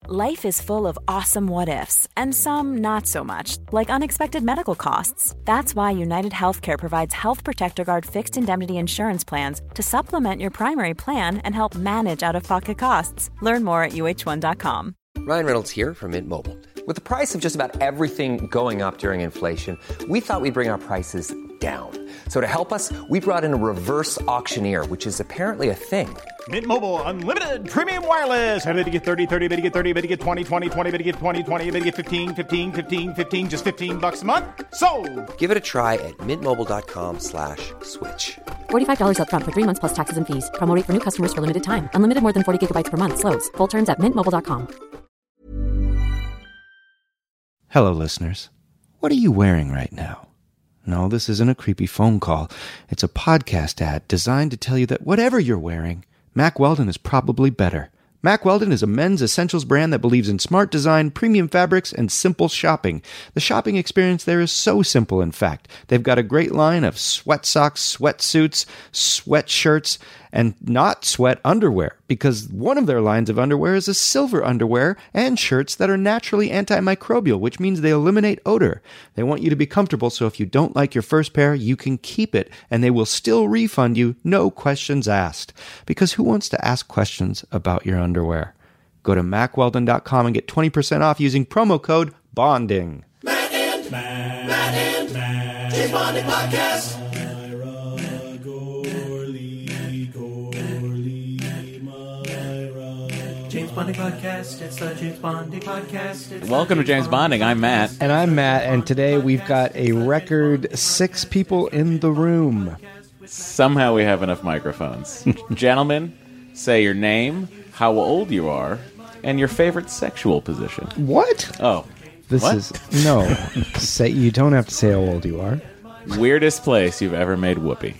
Life is full of awesome what-ifs, and some not so much, like unexpected medical costs. That's why United Healthcare provides Health Protector Guard fixed indemnity insurance plans to supplement your primary plan and help manage out-of-pocket costs. Learn more at UH1.com. Ryan Reynolds here from Mint Mobile. With the price of just about everything going up during inflation, we thought we'd bring our prices down. So to help us, we brought in a reverse auctioneer, which is apparently a thing. Mint Mobile Unlimited Premium Wireless. How to get 30, 30, bit to get 30, bit to get 20, 20, 20, bit to get 20, 20, bit to get 15, 15, 15, 15, just $15 a month? Sold! Give it a try at mintmobile.com/switch. $45 up front for 3 months plus taxes and fees. Promo rate for new customers for limited time. Unlimited more than 40 gigabytes per month. Slows full terms at mintmobile.com. Hello, listeners. What are you wearing right now? No, this isn't a creepy phone call. It's a podcast ad designed to tell you that whatever you're wearing, Mack Weldon is probably better. Mack Weldon is a men's essentials brand that believes in smart design, premium fabrics, and simple shopping. The shopping experience there is so simple, in fact. They've got a great line of sweat socks, sweatsuits, sweatshirts, and not sweat underwear, because one of their lines of underwear is a silver underwear and shirts that are naturally antimicrobial, which means they eliminate odor. They want you to be comfortable, so if you don't like your first pair, you can keep it, and they will still refund you, no questions asked. Because who wants to ask questions about your underwear? Go to MackWeldon.com and get 20% off using promo code BONDING. Matt and James Bonding Podcast. James Bonding Podcast. It's the James Bonding Podcast. Welcome to James Bonding. I'm Matt. And I'm Matt, and today we've got a record 6 people in the room. Somehow we have enough microphones. Gentlemen, say your name, how old you are, and your favorite sexual position. What? Oh. This what? is... No. Say, you don't have to say how old you are. Weirdest place you've ever made whoopee.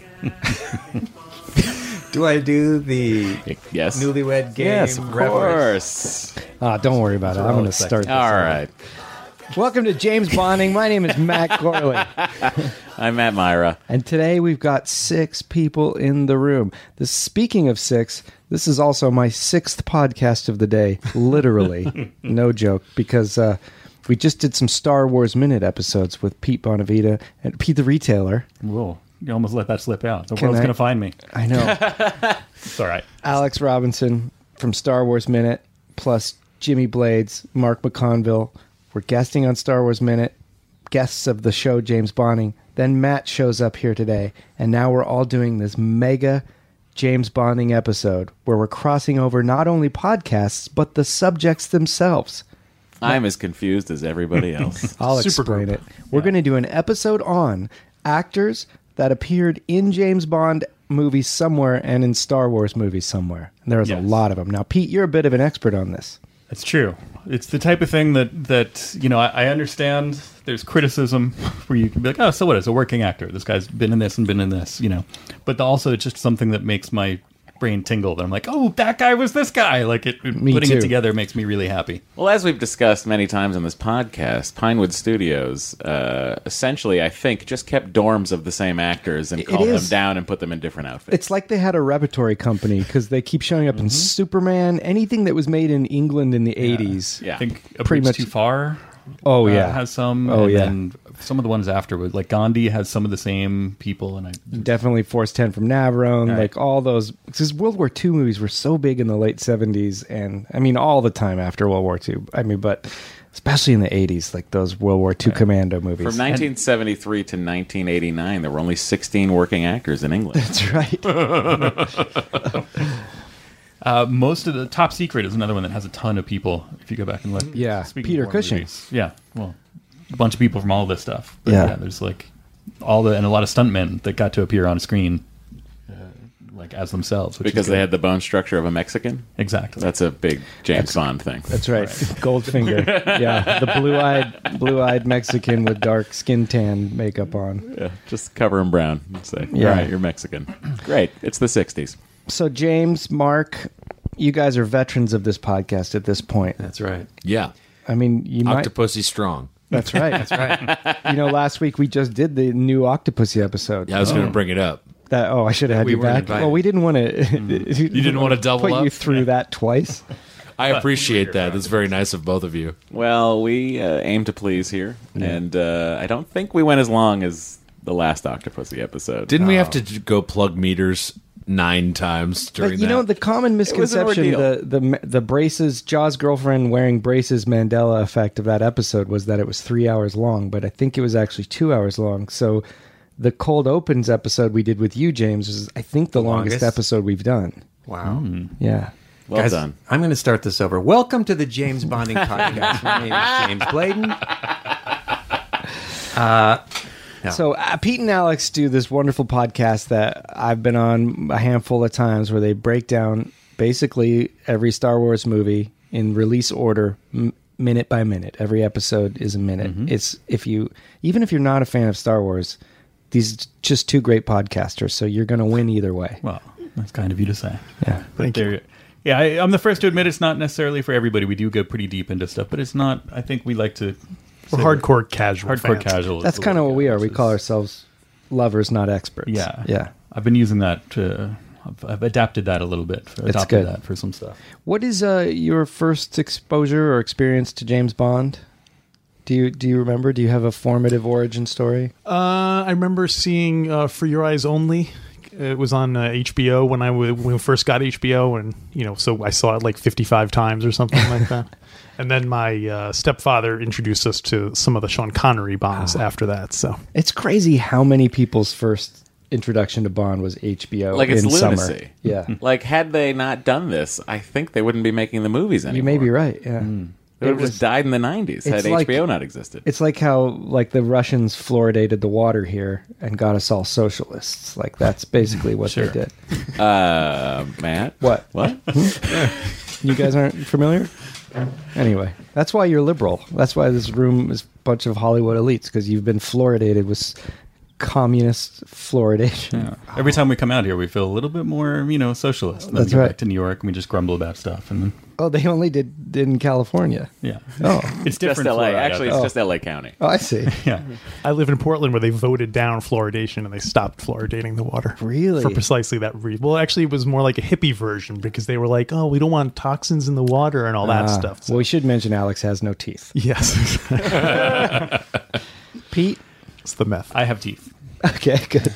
Do I do the yes. newlywed game? Yes, of course. Don't worry about it. I'm going to start this. All right. Welcome to James Bonding. My name is Matt Gorley. I'm Matt Myra. And today we've got 6 people in the room. Speaking of 6, this is also my 6th podcast of the day. Literally. No joke. Because we just did some Star Wars Minute episodes with Pete Bonavita and Pete the Retailer. Whoa. You almost let that slip out. The world's going to find me. I know. It's all right. Alex Robinson from Star Wars Minute, plus Jimmy Blades, Mark McConville. We're guesting on Star Wars Minute, guests of the show James Bonding. Then Matt shows up here today, and now we're all doing this mega James Bonding episode where we're crossing over not only podcasts, but the subjects themselves. I'm as confused as everybody else. I'll explain it. We're going to do an episode on actors that appeared in James Bond movies somewhere and in Star Wars movies somewhere. And there's a lot of them. Now, Pete, you're a bit of an expert on this. That's true. It's the type of thing that you know, I understand there's criticism where you can be like, oh, so what? As a working actor, this guy's been in this and been in this, you know. But also it's just something that makes my brain tingle. That I'm like, oh, that guy was this guy. Like putting it together makes me really happy. Well, as we've discussed many times on this podcast, Pinewood Studios essentially, I think, just kept dorms of the same actors and called them down and put them in different outfits. It's like they had a repertory company because they keep showing up in Superman, anything that was made in England in the 80s. Yeah. I think Pretty Much Too Far. Oh yeah, has some. Oh yeah, and some of the ones afterwards, like Gandhi, has some of the same people, and definitely Force 10 from Navarone, right. Like all those. Because World War II movies were so big in the late 70s, and I mean all the time after World War II. I mean, but especially in the 80s, like those World War II commando movies. From 1973 to 1989, there were only 16 working actors in England. That's right. Most of the Top Secret is another one that has a ton of people. If you go back and look, Peter Cushing. Movies. Yeah, well, a bunch of people from all this stuff. But there's like and a lot of stuntmen that got to appear on screen, like as themselves, because they had the bone structure of a Mexican. Exactly, that's a big James Bond thing. That's right, Goldfinger. Yeah, the blue-eyed Mexican with dark skin tan makeup on. Yeah, just cover him brown and say, "All right, you're Mexican." Great, it's the '60s. So, James, Mark, you guys are veterans of this podcast at this point. That's right. Yeah. I mean, you might... Octopussy strong. That's right. That's right. You know, last week we just did the new Octopussy episode. Yeah, I was going to bring it up. I should have had you back. Invited. Well, we didn't want to... You didn't want to double put up? you through that twice. I appreciate that. That's very nice of both of you. Well, we aim to please here, and I don't think we went as long as the last Octopussy episode. Didn't we have to go plug meters 9 times during But you know, the common misconception, ordeal. the braces, Jaws' girlfriend wearing braces Mandela effect of that episode was that it was 3 hours long, but I think it was actually 2 hours long. So the Cold Opens episode we did with you, James, was, I think, the longest episode we've done. Wow. Yeah. Well Guys, done. I'm going to start this over. Welcome to the James Bonding Podcast. My name is James Bladen. No. So Pete and Alex do this wonderful podcast that I've been on a handful of times where they break down basically every Star Wars movie in release order, minute by minute. Every episode is a minute. It's even if you're not a fan of Star Wars, these are just two great podcasters, so you're going to win either way. Well, that's kind of you to say. Yeah. But yeah, I'm the first to admit it's not necessarily for everybody. We do go pretty deep into stuff, but it's not. I think we like to. We're hardcore casual. Hardcore fans. casual. That's kind of what we are. We call ourselves lovers, not experts. Yeah. Yeah. I've been using that. I've adapted that a little bit. Adopted good. that for some stuff. What is your first exposure or experience to James Bond? Do you remember? Do you have a formative origin story? I remember seeing For Your Eyes Only. It was on HBO when we first got HBO, and so I saw it like 55 times or something like that. And then my stepfather introduced us to some of the Sean Connery Bonds after that. So it's crazy how many people's first introduction to Bond was HBO. Like, it's in lunacy. Summer. Yeah, Like, had they not done this, I think they wouldn't be making the movies anymore. you may be right. Yeah, They would have just died in the 90s had it's like- HBO not existed. it's like how the Russians fluoridated the water here and got us all socialists. Like that's basically what they did. Matt? What? What? You guys aren't familiar? Anyway, that's why you're liberal. That's why this room is a bunch of Hollywood elites, because you've been fluoridated with communist fluoridation. Yeah. Every time we come out here, we feel a little bit more, socialist. Then That's we go right. back to New York and we just grumble about stuff, and then Oh, they only did in California. yeah, Oh, it's Just different. LA. fluoride out Actually, there. it's just LA County. oh, I see. yeah. I live in Portland, where they voted down fluoridation and they stopped fluoridating the water. Really? For precisely that reason. Well, actually, it was more like a hippie version, because they were like, "Oh, we don't want toxins in the water and all that stuff." So, Well, we should mention Alex has no teeth. yes, Pete? it's the meth. I have teeth. Okay, good.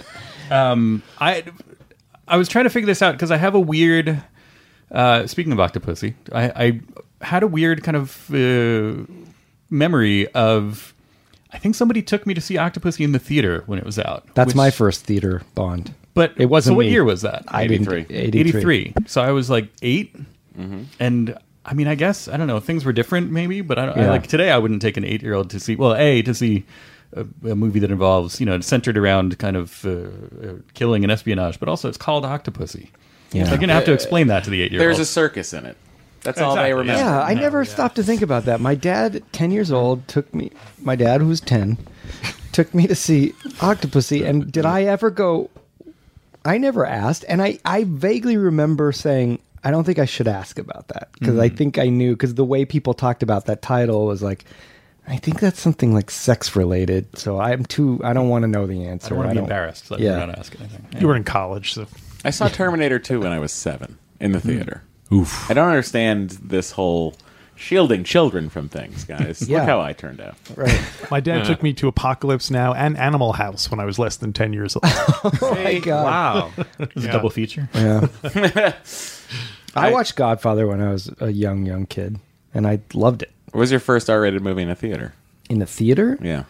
I was trying to figure this out because I have a weird. Speaking of Octopussy, I had a weird kind of memory of. I think somebody took me to see Octopussy in the theater when it was out. That's my first theater Bond. But It wasn't So what me. year was that? I didn't. 83. 83. So I was like 8, and I mean, I guess I don't know. Things were different, maybe, but I Yeah. like today. I wouldn't take an 8-year-old to see. Well, to see a movie that involves centered around kind of killing and espionage, but also it's called Octopussy. Yeah. They're gonna have to explain that to the 8-year-old. There's a circus in it. That's all they Exactly, remember. Yeah, I never stopped to think about that. My dad, 10 years old, my dad, who was 10, took me to see Octopussy. And did I ever go? I never asked. And I vaguely remember saying, I don't think I should ask about that. Because I think I knew, because the way people talked about that title was like, I think that's something like sex related. So I don't want to know the answer. I don't want to be embarrassed. So Yeah. I'm not asking anything. You were in college, so I saw Terminator 2 when I was 7 in the theater. Oof. I don't understand this whole shielding children from things, guys. Yeah. Look how I turned out. Right. my dad took me to Apocalypse Now and Animal House when I was less than 10 years old. Oh my God. Wow. It was a double feature. Yeah. I watched Godfather when I was a young kid, and I loved it. What was your first R-rated movie in a theater? In the theater? Yeah.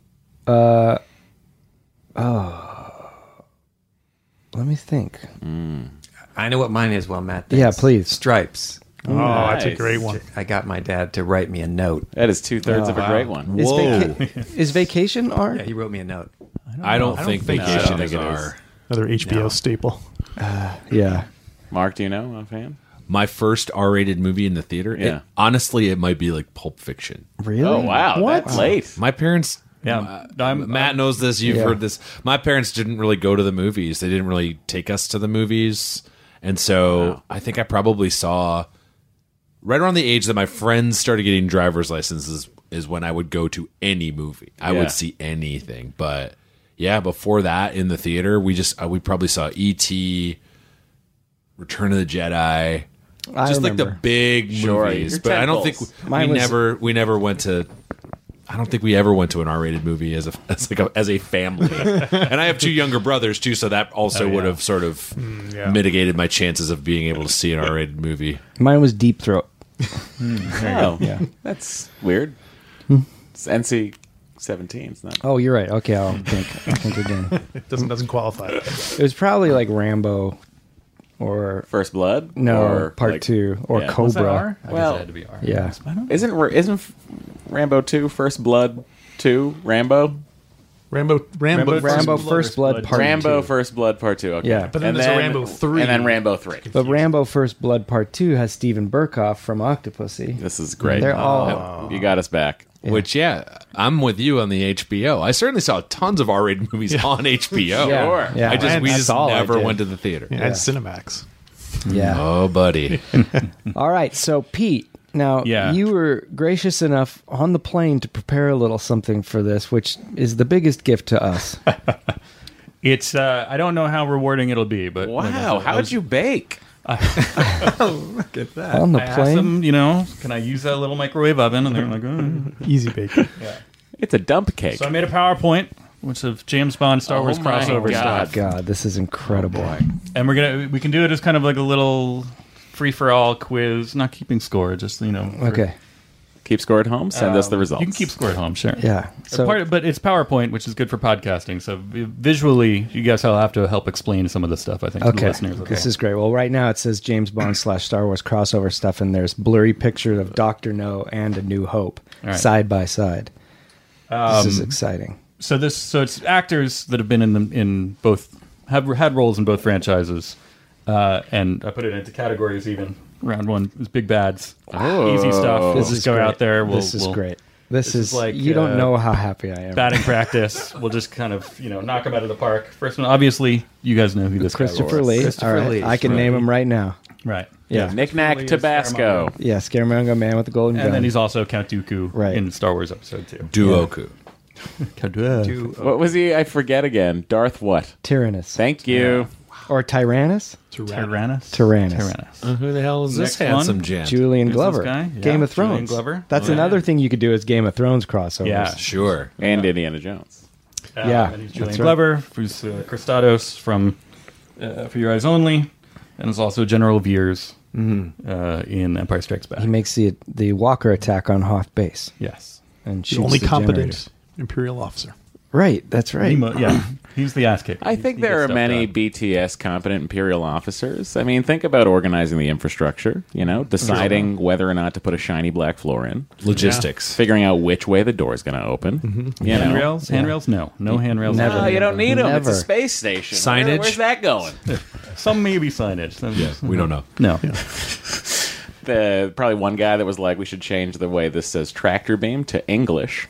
Let me think. I know what mine is while Matt thinks. Yeah, please. Stripes. Oh, that's a Nice. great one. I got my dad to write me a note. That is 2/3 of a great one. Is Vacation art? Yeah, he wrote me a note. I don't think think Vacation so. is I don't think it our. Another HBO staple. Yeah. Mark, do you know, offhand? My first R-rated movie in the theater. Yeah. Honestly, it might be like Pulp Fiction. Really? Oh, wow. What? That's late. My parents. Yeah, Matt knows this. You've Yeah. heard this. My parents didn't really go to the movies. They didn't really take us to the movies, and so I think I probably saw right around the age that my friends started getting driver's licenses is when I would go to any movie. I Yeah. would see anything, but yeah, before that in the theater, we probably saw E.T., Return of the Jedi. I Just like the remember. big Sure, movies, your but I don't think tentpoles. Mine was- we never went to. I don't think we ever went to an R-rated movie as a family. And I have 2 younger brothers too, so that also would have sort of mitigated my chances of being able to see an R-rated movie. Mine was Deep Throat. Oh, Yeah. that's weird. It's NC-17. It's not. Oh, you're right. Okay, I'll think again. It doesn't qualify. It was probably like Rambo or First Blood? no, Or, Part like- 2 or yeah. Was that Cobra. R? I guess Well, it had to be R. Yeah. Isn't Rambo 2 First Blood 2 Rambo? Rambo First Blood Part Rambo 2. First Blood Part 2. Okay. Yeah. But then there's a Rambo 3. And then Rambo 3. But Rambo First Blood Part 2 has Steven Berkoff from Octopussy. This is great. They're all- You got us back. Which, I'm with you on the HBO. I certainly saw tons of R-rated movies on HBO. Yeah, Sure. yeah. We just That's all I never did. went to the theater. And Cinemax. Yeah. Oh, buddy. All right. So, Pete, now Yeah. you were gracious enough on the plane to prepare a little something for this, which is the biggest gift to us. It's I don't know how rewarding it'll be, but Wow. How'd you bake? On the I asked plane? them, can I use that little microwave oven? And they're like, Easy bacon. It's a dump cake. So I made a PowerPoint, which of James Bond, Star Wars my crossover God. stuff, God, this is incredible. and we can do it as kind of like a little free for all quiz, not keeping score, just for- Okay. Keep score at home. Send us the results. You can keep score at home, sure. Yeah. So, But it's PowerPoint, which is good for podcasting. So visually, you guys will have to help explain some of the stuff, I think, to the okay. listeners. This is great. Well, right now it says James Bond / Star Wars crossover stuff, and there's blurry pictures of Dr. No and A New Hope All right. side by side. This is exciting. So it's actors that have been in both, have had roles in both franchises, and I put it into categories even. Round one is big bads, easy stuff. We'll This just is go great. out there. This is great. This is like, you don't know how happy I am. batting practice. We'll just kind of knock them out of the park. First one, obviously, you guys know who this Christopher guy was. Lee. Christopher All right. Lee. I can name him right now. Right. Yeah. Knick-knack Lee is Tabasco. Scaramanga. Yeah, Scaramanga, Man with the Golden Gun. And then he's also Count Dooku Right. in Star Wars Episode 2. Duoku. Count Dooku. What was he? I forget again. Darth what? Tyrannus. Thank you. Or Tyrannus? Tyrannus. Tyrannus. Who the hell is this Next handsome one? gent? Julian Who's Glover. this guy? Game Yeah, of Thrones. Julian Glover. That's another thing you could do is Game of Thrones crossovers. Yeah. Sure. And Indiana Jones. Yeah, And he's Julian that's right. Glover, who's Christados from For Your Eyes Only, and is also General Veers in Empire Strikes Back. He makes the Walker attack on Hoth base Yes. and The shoots only the competent generators. Imperial officer. Right, that's right. He's the ass kicker. I think there are many BTS competent Imperial officers. I mean, think about organizing the infrastructure, deciding whether or not to put a shiny black floor in. Logistics. Figuring out which way the door's going to open. Handrails? Handrails? No. No handrails. Never. No, you don't need them. It's a Never. space station. Signage? Where's that going? Some maybe signage. Some, We don't know. No. Probably one guy that was like, we should change the way this says tractor beam to English.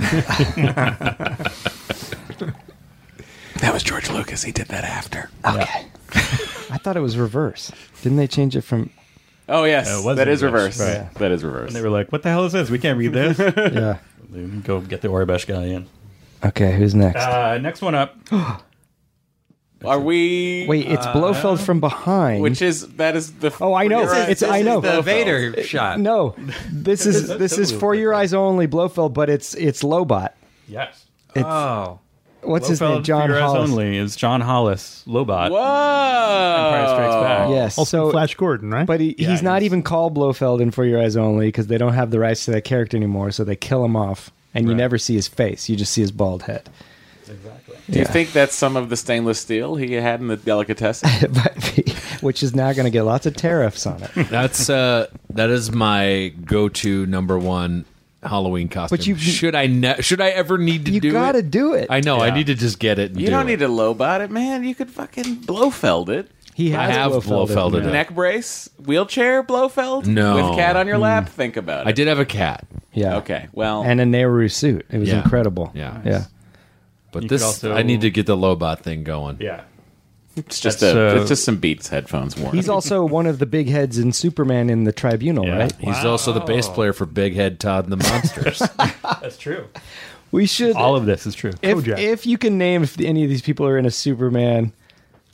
That was George Lucas. He did that after. Okay. I thought it was reverse. Didn't they change it from? Oh, yes. It was That is English, reverse. right. That is reverse. And they were like, what the hell is this? We can't read this. Yeah. Go get the Orbesh guy in. Okay, who's next? Next one up. Are we... Wait, it's Blofeld from behind. That is the... Oh, I know. I know. The Vader shot. No, this is For Your Eyes Only Blofeld, but it's Lobot. Yes. Oh. What's his name? Blofeld, John For Your Eyes Hollis. Only is John Hollis, Lobot. Whoa! Empire Strikes Back. Yes. Also so, Flash Gordon, right? but he's not he's- even called Blofeld in For Your Eyes Only because they don't have the rights to that character anymore, so they kill him off, and you Right. never see his face. You just see his bald head. Exactly. Do you think that's some of the stainless steel he had in the delicatessen? Which is now going to get lots of tariffs on it. That is my go-to number one Halloween costume. But you- should I ever need to You do got to it? do it. I know. I Yeah. need to just get it. And You do don't it. need to Lobot it, man. You could fucking Blofeld it. He I has have Blofelded it. Neck brace, wheelchair Blofeld? No. With cat on your lap? Think about it. I did have a cat. Yeah. Okay, well... And a Nehru suit. It was Yeah. incredible. Yeah. Yeah. But You this, could also- I need to get the Lobot thing going. Yeah. It's just That's, it's just some Beats headphones worn. He's also one of the big heads in Superman in the Tribunal, Yeah. right? He's also the bass player for Big Head Todd and the Monsters. That's true. We should. All of this is true. if, Kojak. if you can name if any of these people are in a Superman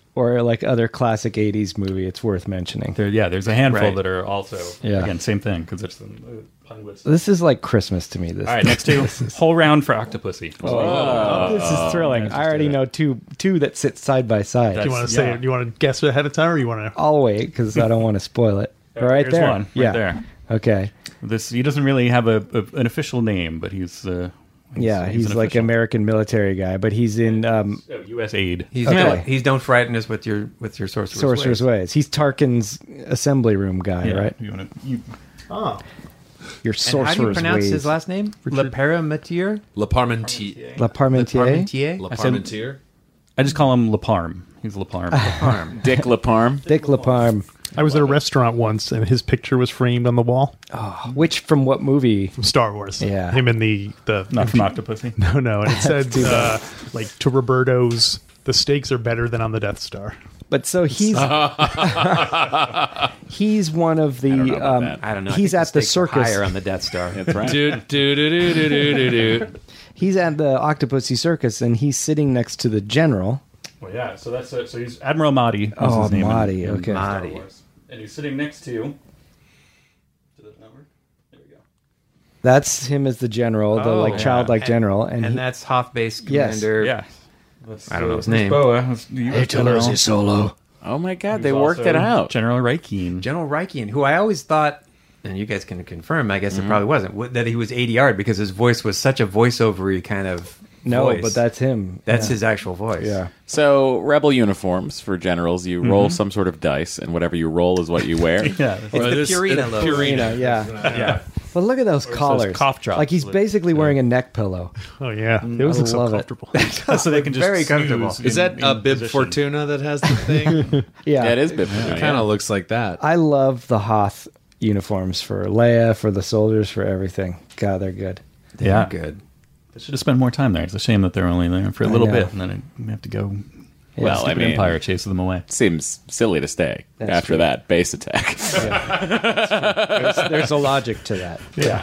or like other classic 80s movie, it's worth mentioning. There's a handful Right. that are also, again, same thing, because it's Pinewood's. This is like Christmas to me. This. All right, next two. Whole round for Octopussy. This is thrilling. I already know two that sit side by side. Do you want to say it? You want to guess ahead of time, or you want to? I'll wait because I don't want to spoil it. Right Here's there. one, yeah. there. Okay. He doesn't really have an official name, but he's he's an like official. American military guy, but he's in U.S. aid. He's Okay. he's Don't Frighten Us with your Sorcerer's Ways. He's Tarkin's assembly room guy, Yeah, right? You want to? Your And Sorcerer's how do you pronounce Ways. his last name? Le Parametier? Le Parmentier. La Parmentier? Parmentier? Le Parmentier. I just call him Laparme. He's Laparme. Dick LaParme. Dick LaParme. I was at a restaurant once, and his picture was framed on the wall Which from what movie? from Star Wars. Yeah. Him in the Not from Octopussy. no, and it said too bad. like to Roberto's, the stakes are better than on the Death Star. But so he's he's one of the know about that. I don't know. I He's think at the stakes are circus. higher on the Death Star. That's right. Do. He's at the Octopussy Circus, and he's sitting next to the general. Well, yeah. So that's so he's Admiral Mahdi. Was Oh, his name Mahdi, in okay. Star Mahdi. Wars. And he's sitting next to. Did that not work? There we go. That's him as the general, the Oh, like yeah. childlike And- general, And he- that's Hoth Base Yes. Commander. Yeah. I don't know his name. Boa. That's the US general. Solo. Oh my God, Who's they worked also it out. General Rykeen. General Rykeen, who I always thought, and you guys can confirm, I guess Mm-hmm. it probably wasn't, that he was 80 yard because his voice was such a voiceovery kind of No, voice. but that's him. That's Yeah. his actual voice. Yeah. So, rebel uniforms for generals, you roll some sort of dice, and whatever you roll is what you wear. Yeah. It's the Purina logo. Purina, yeah. Yeah. But look at those collars. cough drops. Like he's basically wearing a neck pillow. Oh yeah, those I look so love it. comfortable. So they can just Very comfortable. snooze Is that in a Bib position. Fortuna that has the thing? Yeah. That is bit. Kind of looks like that. I love the Hoth uniforms for Leia, for the soldiers, for everything. God, they're good. Yeah. Good. They should have spent more time there. It's a shame that they're only there for a little know. bit, and then we have to go. Well, I Stupid mean, Empire chases them away. seems silly to stay That's after true. that base attack. There's a logic to that. Yeah.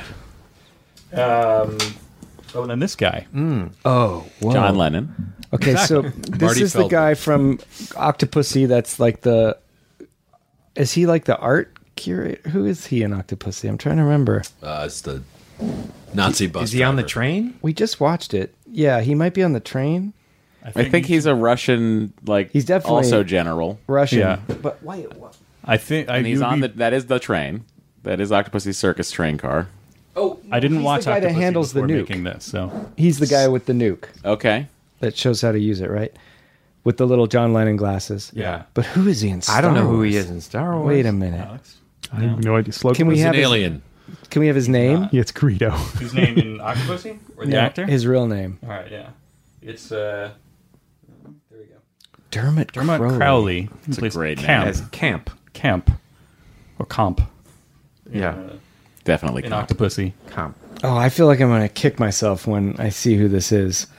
Oh, and then this guy. Oh, whoa. John Lennon. Okay, so this Marty is the Feldman. guy from Octopussy that's like the... Is he like the art curator? Who is he in Octopussy? I'm trying to remember. It's the Nazi bus. Is he on the driver. train? We just watched it. Yeah, he might be on the train. I think he's a Russian, like, He's definitely- also general. Russian. Yeah. But wait, what? I think And he's on that is the train. That is Octopussy Circus train car. Oh, I didn't he's watch the guy that Octopussy handles the before nuke. making this, so He's the guy with the nuke Okay. that shows how to use it, right? With the little John Lennon glasses. yeah. But who is he in Star I don't know who Wars? he is in Star Wars. Wait a minute. Alex, I have no idea. Slogan. Can we He's have an his, alien. Can we have his name? Yeah, it's Greedo. his name in Octopussy or the No, actor? His real name. All right, yeah. It's there we go. Dermot Crowley. It's a great name. Camp. As Camp. Camp or Comp Yeah. Definitely. in Comp. Octopussy. Camp. Oh, I feel like I'm going to kick myself when I see who this is.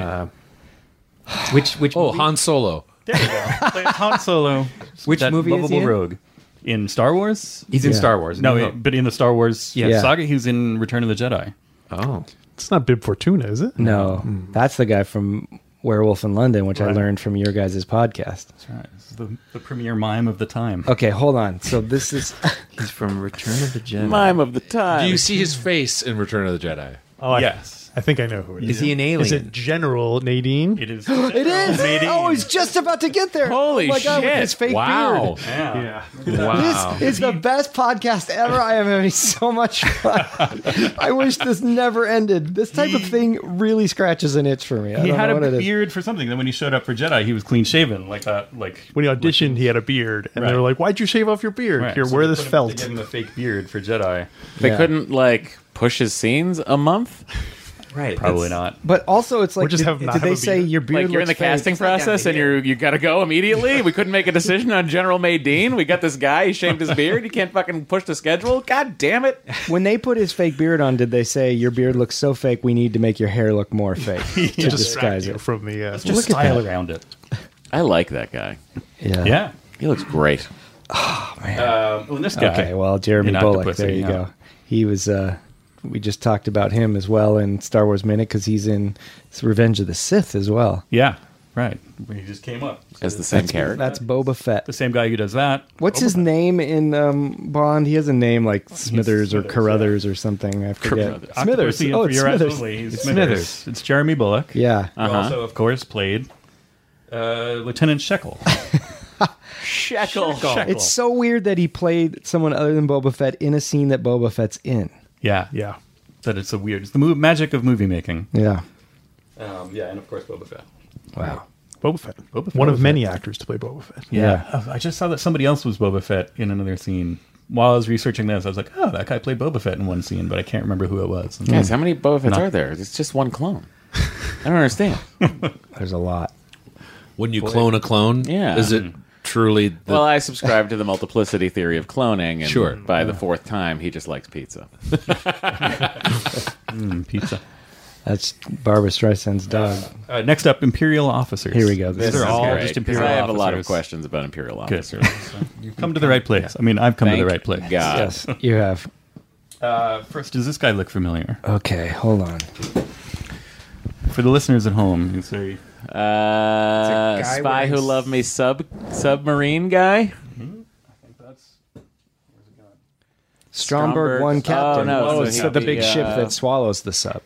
Which Oh, movie? Han Solo. There you go. Plays Han Solo. Which that movie is lovable he in? rogue in Star Wars. He's in Yeah. Star Wars. No, New Hope. but in the Star Wars Yeah. saga, he's in Return of the Jedi. Oh. It's not Bib Fortuna, is it? No, that's the guy from Werewolf in London, which I Right. learned from your guys' podcast. That's right. This is the premier mime of the time. Okay, hold on. So this is... He's from Return of the Jedi. Mime of the time. Do you see his face in Return of the Jedi? Oh, Yes. I think I know who it is. Is he an alien? Is it General Nadine? It is. It is! Nadine. I was just about to get there. Holy oh my God, with shit. his fake Wow. beard. Yeah. Wow. This is the best podcast ever. I am having so much fun. I wish this never ended. This type of thing really scratches an itch for me. I He don't had know what a it is. beard for something. Then when he showed up for Jedi, he was clean shaven, like that. Like When he auditioned, he had a beard, and they Right. were like, "Why'd you shave off your beard? Right, Here, so wear they this put him- felt." They gave him a fake beard for Jedi. They Yeah. couldn't, like, push his scenes a month? Right. Probably that's- not. But also, it's like, Or just did, have not did have they a say beard. your beard Like, you're in the looks fake? casting process and you got to go immediately? We couldn't make a decision on General Maydeen? We got this guy, he shaved his beard, you can't fucking push the schedule? God damn it. When they put his fake beard on, did they say your beard looks so fake? We need to make your hair look more fake to Distract disguise you it. from the. Just Look at style that. around it. I like that guy. Yeah. Yeah. He looks great. Well, this guy. Okay. Well, Jeremy in Bullock. Octopussy, There you yeah. go. He was. We just talked about him as well in Star Wars Minute because he's in Revenge of the Sith as well. Yeah. Right. He just came up. As the same character? That's Boba Fett. The same guy who does that. What's his name in Bond? He has a name like Smithers or Carruthers or something. I forget. Smithers. Octopussy in For Your Eyes Only. He's Smithers. It's Jeremy Bullock. Yeah. Who also, of course, played Lieutenant Shekel. Shekel. It's so weird that he played someone other than Boba Fett in a scene that Boba Fett's in. Yeah. That it's so weird. It's the magic of movie making. Yeah. And of course Boba Fett. Wow. Boba Fett. One of many actors to play Boba Fett. Yeah. I just saw that somebody else was Boba Fett in another scene. While I was researching this, I was like, oh, that guy played Boba Fett in one scene, but I can't remember who it was. Guys, how many Boba Fetts are there? It's just one clone. I don't understand. There's a lot. When you clone a clone, is it truly... Well, I subscribe to the multiplicity theory of cloning, and Sure. by the fourth time, he just likes pizza. Pizza. That's Barbara Streisand's dog. Next up, Imperial officers. Here we go. These are all great, just 'cause Imperial I have officers. a lot of questions about Imperial officers. So you've come to the right place. I mean, I've come to the right place. God. Yes, you have. First, does this guy look familiar? Okay, hold on. For the listeners at home, he's very... Spy Who Loved Me submarine guy? Stromberg 1 captain. so so the he'd big be, ship that swallows the sub.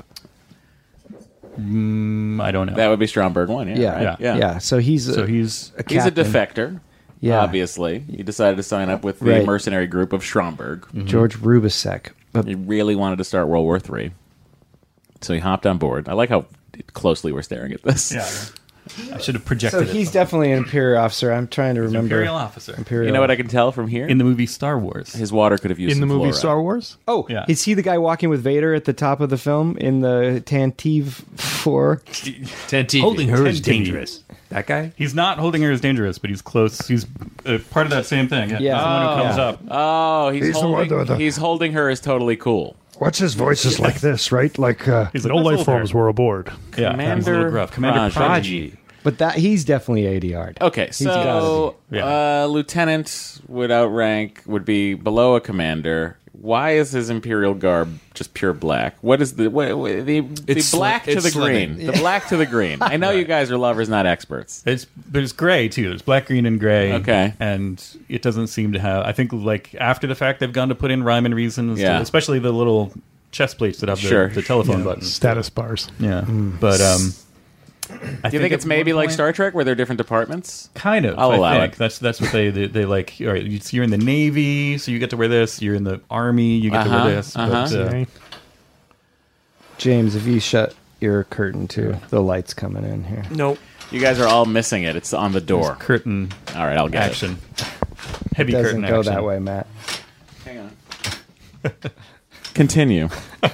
I don't know. That would be Stromberg 1, Yeah. right? Yeah. So he's a He's a captain. defector. Yeah. Obviously. He decided to sign up with the Right. mercenary group of Stromberg. George Rubisek. But He really wanted to start World War III. So he hopped on board. I like how closely we're staring at this. Yeah. I should have projected so it. he's definitely an Imperial officer. I'm trying to remember. Imperial officer. Imperial. You know what I can tell from here? In the movie Star Wars. His water could have used In the some movie fluoride. Star Wars? Oh, Yeah. is he the guy walking with Vader at the top of the film in the Tantive 4? Tantive. Holding her is dangerous. That guy? He's not holding her as dangerous, but he's close. He's part of that same thing. Yeah. He's the one who comes Yeah. up. Oh, He's the one with the- he's holding her as totally cool. What's his voice is like this, right? Like, He's like, No "Let's life hold forms her." were aboard. Yeah, he's a little gruff. Commander Prodigy. But he's definitely ADR'd. Okay, gotta so be. Yeah. lieutenant would be below a commander. Why is his imperial garb just pure black? What is the It's black to it's the green? slimming. The black to the green. I know you guys are lovers, not experts. But it's gray too. There's black, green, and gray. Okay. And it doesn't seem to have. I think like after the fact, they've gone to put in rhyme and reason. Yeah. Especially the little chest plates that have Sure. the telephone buttons. Status bars. Yeah. But Do you think it's maybe like Star Trek, where there are different departments? Kind of. I'll allow I think. it. That's what they like. All right, you're in the Navy, so you get to wear this. You're in the Army, you get to wear this. But, Okay. James, if you shut your curtain too, the light's coming in here. Nope. You guys are all missing it. It's on the door. curtain All right, I'll get action. Heavy It doesn't curtain go action. that way, Matt. it. Hang on. Continue.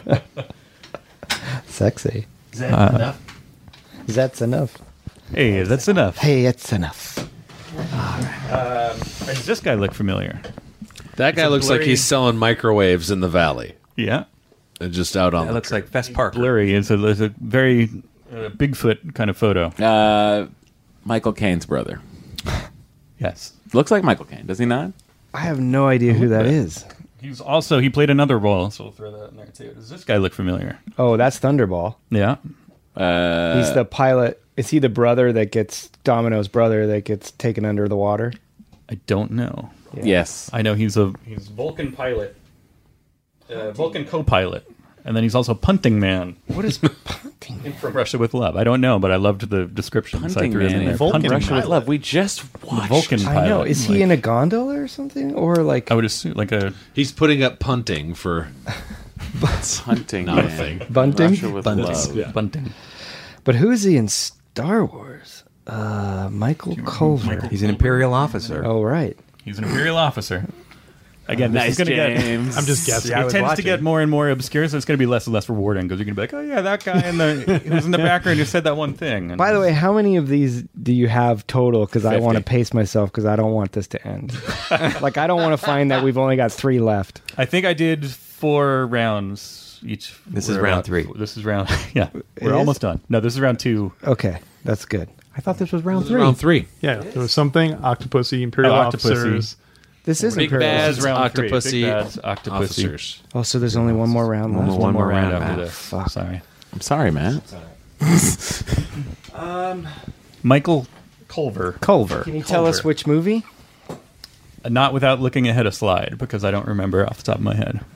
Sexy. Is that enough? That's enough. Hey, that's enough. Hey, it's enough. Does this guy look familiar? That guy looks like he's selling microwaves in the valley. Yeah. And just out on That the looks like Fess Parker. Blurry. It's a very Bigfoot kind of photo. Michael Caine's brother. Yes. Looks like Michael Caine, does he not? I have no idea who that is. He played another role, so we'll throw that in there too. Does this guy look familiar? Oh, that's Thunderball. Yeah. He's the pilot. Is he the brother that gets Domino's brother that gets taken under the water? I don't know. Yes. I know he's Vulcan pilot. Vulcan co-pilot. And then he's also punting man. What is punting man? From Russia with Love. I don't know, but I loved the description. So I Punting threw it in Man there. in Punting Russia with pilot. Love. We just watched. Vulcan pilot. I know. Is he in a gondola or something? Or like I would assume like a. He's putting up punting for Hunting nothing. Man. Bunting? Russia with Love. Yeah. Bunting. But who is he in Star Wars? Michael Culver. He's an Imperial officer. Oh, right. He's an Imperial officer. Again, this Nice, is going to get. James. I'm just guessing. Yeah, I It was tends to watching. get more and more obscure, so it's going to be less and less rewarding because you're going to be like, oh yeah, that guy who's in the background who said that one thing. And By the way, how many of these do you have total? Because I 50. want to pace myself because I don't want this to end. Like, I don't want to find that we've only got 3 left. I think I did 4 rounds each. This is We're round about- 3. This is round. Yeah, we're is? almost done. No, this is round 2. Okay, that's good. I thought this was round 3. Round 3. Yeah, there was something. Octopussy, Imperial Octopussy. officers. This is Big Imperial. Bads, This is round 3. Octopussy, Big Bads, Octopussy. officers. Oh, so there's only one more round left. One more round round after back. this. Fuck. Sorry. I'm sorry, man. Michael Culver. Can you tell us which movie? Not without looking ahead a slide, because I don't remember off the top of my head.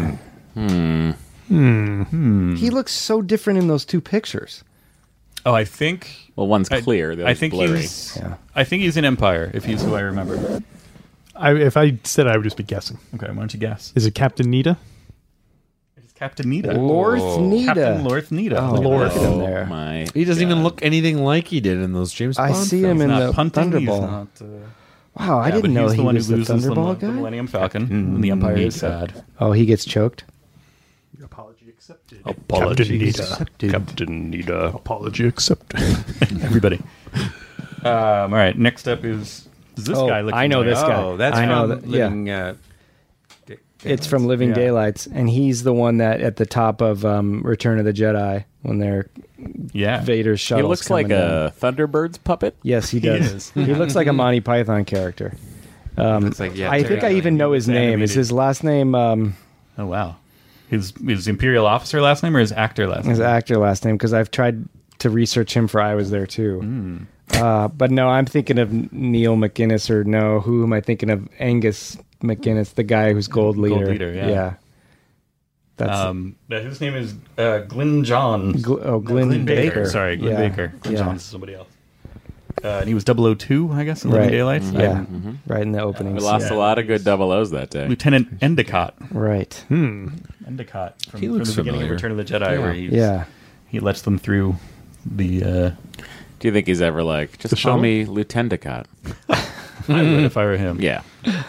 He looks so different in those two pictures. Oh, I think... Well, one's clear. The I other's think blurry. I think he's in Empire, if he's who I remember. If I said I would just be guessing. Okay, why don't you guess? Is it Captain Nita? It's Captain Nita. Lorth Nita. Captain Lorth Nita. Oh, Look look at at that. him there. My He doesn't even God. look anything like he did in those James Bond I see films. him in He's the not punting, he's Thunderball. not, Wow, I yeah, didn't but know he's he the one was who the loses Thunderball the guy. Millennium Falcon, and the Empire is sad. Oh, he gets choked? Apology accepted. Apology Captain Nita. Apology accepted. Everybody. All right, next up is this Oh, guy. I know this guy. Oh, that's I know from that- yeah. Living, It's from Living Yeah. Daylights, and he's the one that at the top of Return of the Jedi when they're Vader's He shuttle. looks like a Thunderbird's puppet. Yes, he does. He looks like a Monty Python character. Looks like, yeah, I think I even know his name. Is his last name? Oh wow, his Imperial officer last name or his actor last name? His actor last name, because I've tried to research him for I Was There Too. But no, I'm thinking of Neil McGinnis, or no, who am I thinking of? Angus McGinnis, the guy who's Gold Leader. yeah. That's his name is Glenn Johns. Glenn Baker. Sorry, Glenn Yeah. Baker. Glenn Yeah. Johns is somebody else. And he was 002, I guess, in Living Daylights. Yeah, right in the opening. We lost a lot of good double O's that day. Lieutenant Endicott. Right. Endicott from, He looks from the beginning of familiar. Return of the Jedi, where he lets them through the... Do you think he's ever like, just call me Lieutenant Endicott? I would if I were him. Yeah.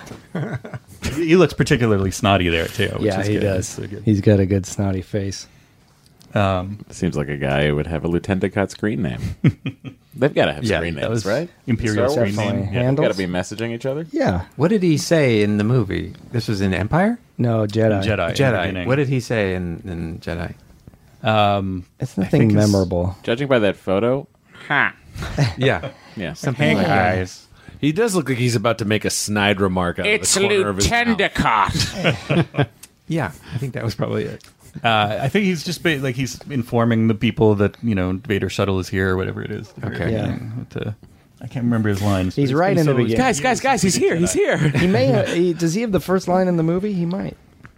He looks particularly snotty there, too. Which Yeah, is he good. does. So good. He's got a good snotty face. Seems like a guy who would have a Lieutenant Endicott screen name. They've got to have screen that names, was right? Imperial Star Wars? screen name. Definitely. Yeah. Handles? Got to be messaging each other. Yeah. What did he say in the movie? This was in Empire? No, Jedi. Jedi. in the Jedi. beginning. What did he say in Jedi? It's I nothing think it's- memorable. Judging by that photo, Yeah. yeah. Something like that. Guys. He does look like he's about to make a snide remark out of the corner of his mouth. Endicott. Yeah, I think that was probably it. I think he's just like he's informing the people that Vader's shuttle is here or whatever it is. Okay. Yeah. But, I can't remember his lines. He's but it's right been in the so- beginning. Guys, he's here. He's here. He may. Does he have the first line in the movie? He might.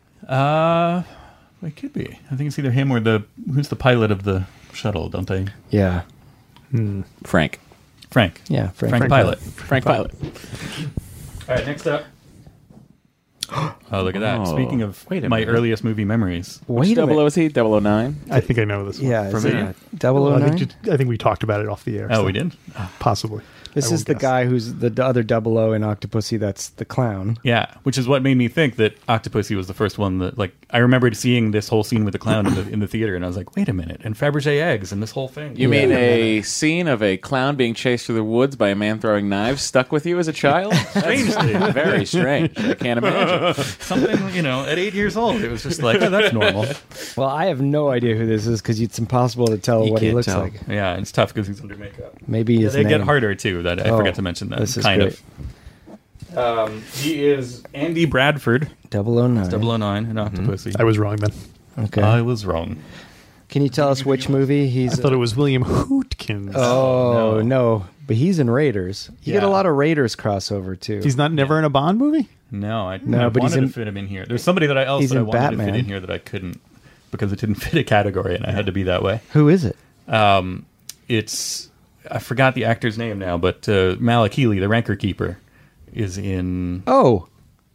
It could be. I think it's either him or who's the pilot of the shuttle, don't they? Yeah. Frank. Frank. Yeah. Frank Pilot. Frank Pilot. All right, next up. Oh, look at that. Oh, Speaking of wait a my minute. earliest movie memories. Wait a Double O minute. is he? 009? I think I know this one. Yeah. Is For me? it Well, 009? I think we talked about it off the air. Oh, so we did? Possibly. This I is won't the guess. guy who's the other 00 in Octopussy. That's the clown. Yeah, which is what made me think that Octopussy was the first one that, like, I remembered seeing this whole scene with the clown in the theater, and I was like, wait a minute, and Fabergé eggs and this whole thing. You mean a scene of a clown being chased through the woods by a man throwing knives stuck with you as a child? Strangely. Very strange. I can't imagine. Something, at 8 years old, it was just like, oh, that's normal. Well, I have no idea who this is because it's impossible to tell You what he can't looks tell. like. Yeah, it's tough because he's under makeup. Maybe his They name. get harder, too. That I Oh, forgot to mention that. this is kind great. of. He is Andy Bradford, 009. 009 in Octopussy. I was wrong then. Okay. I was wrong. Can you tell us which movie I he's? thought it was William Hootkins. Oh no, but he's in Raiders. You get a Yeah. lot of Raiders crossover too. He's not never in a Bond movie? No, I but he's wanted in- to fit him in here. There's somebody that he's I in wanted to Batman. fit in here that I couldn't because it didn't fit a category, and I had to be that way. Who is it? It's I forgot the actor's name now, but Malik Healy, the Rancor Keeper, is in. Oh,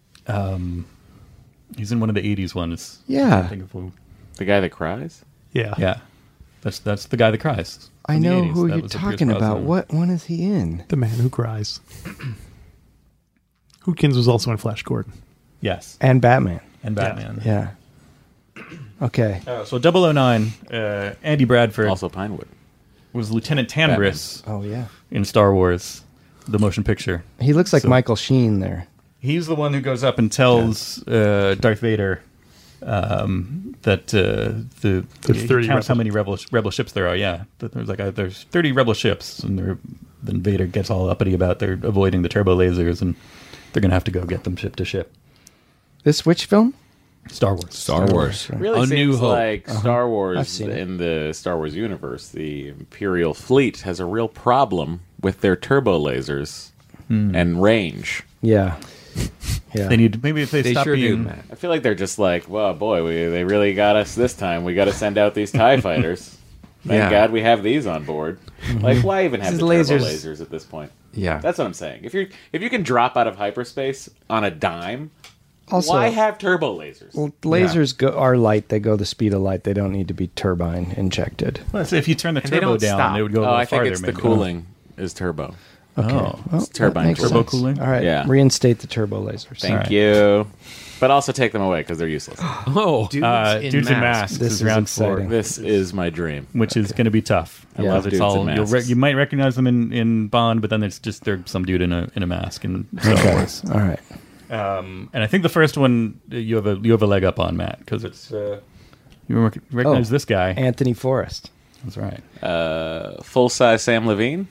He's in one of the '80s ones. Yeah. I can't think of who. The guy that cries? Yeah. Yeah, that's the guy that cries. I from the know 80s. who That you're was a Pierce talking about. Brosnan. What one is he in? The Man Who Cries. Hootkins was also in Flash Gordon. Yes, And Batman. and Batman. Yeah. Okay. So 009, Andy Bradford Also Pinewood. was Lieutenant Tambris Oh yeah. in Star Wars, the motion picture. He looks like So- Michael Sheen there. He's the one who goes up and tells Darth Vader that the he 30 counts how rebel- many rebel ships there are. Yeah, that there's 30 rebel ships, and then Vader gets all uppity about they're avoiding the turbo lasers, and they're gonna have to go get them ship to ship. This which film? Star Wars. Star Wars. Really A New seems Hope. like Star I've Wars seen it. in the Star Wars universe, the Imperial fleet has a real problem with their turbo lasers and range. Yeah. Yeah. They need maybe if they, They stop sure do, being. Matt. I feel like they're just like, well, boy, they really got us this time. We got to send out these TIE fighters. Thank Yeah. God we have these on board. Like, why even have These the turbo lasers- lasers at this point? Yeah. That's what I'm saying. If you can drop out of hyperspace on a dime, Also- why have turbo lasers? Well, lasers are light. They go the speed of light. They don't need to be turbine injected. Well, so if you turn the And they turbo don't down, stop. it would go a Oh, little I think farther. it's the maybe. cooling is turbo. Okay. Oh. Well, turbine that makes turbo sense. cooling? All right. Yeah. Reinstate the turbo lasers. Thank All right. you. But also take them away because they're useless. Oh, Dudes in Masks This is is round exciting. 4, This is my dream. which is going to be tough. I Yeah. love It's dudes all in you'll masks. you might recognize them in Bond, but then it's just there's some dude in a mask in Star Wars. All right. And I think the first one you have a leg up on, Matt, because it's you recognize this guy. Anthony Forrest. That's right. Full size Sam Levine.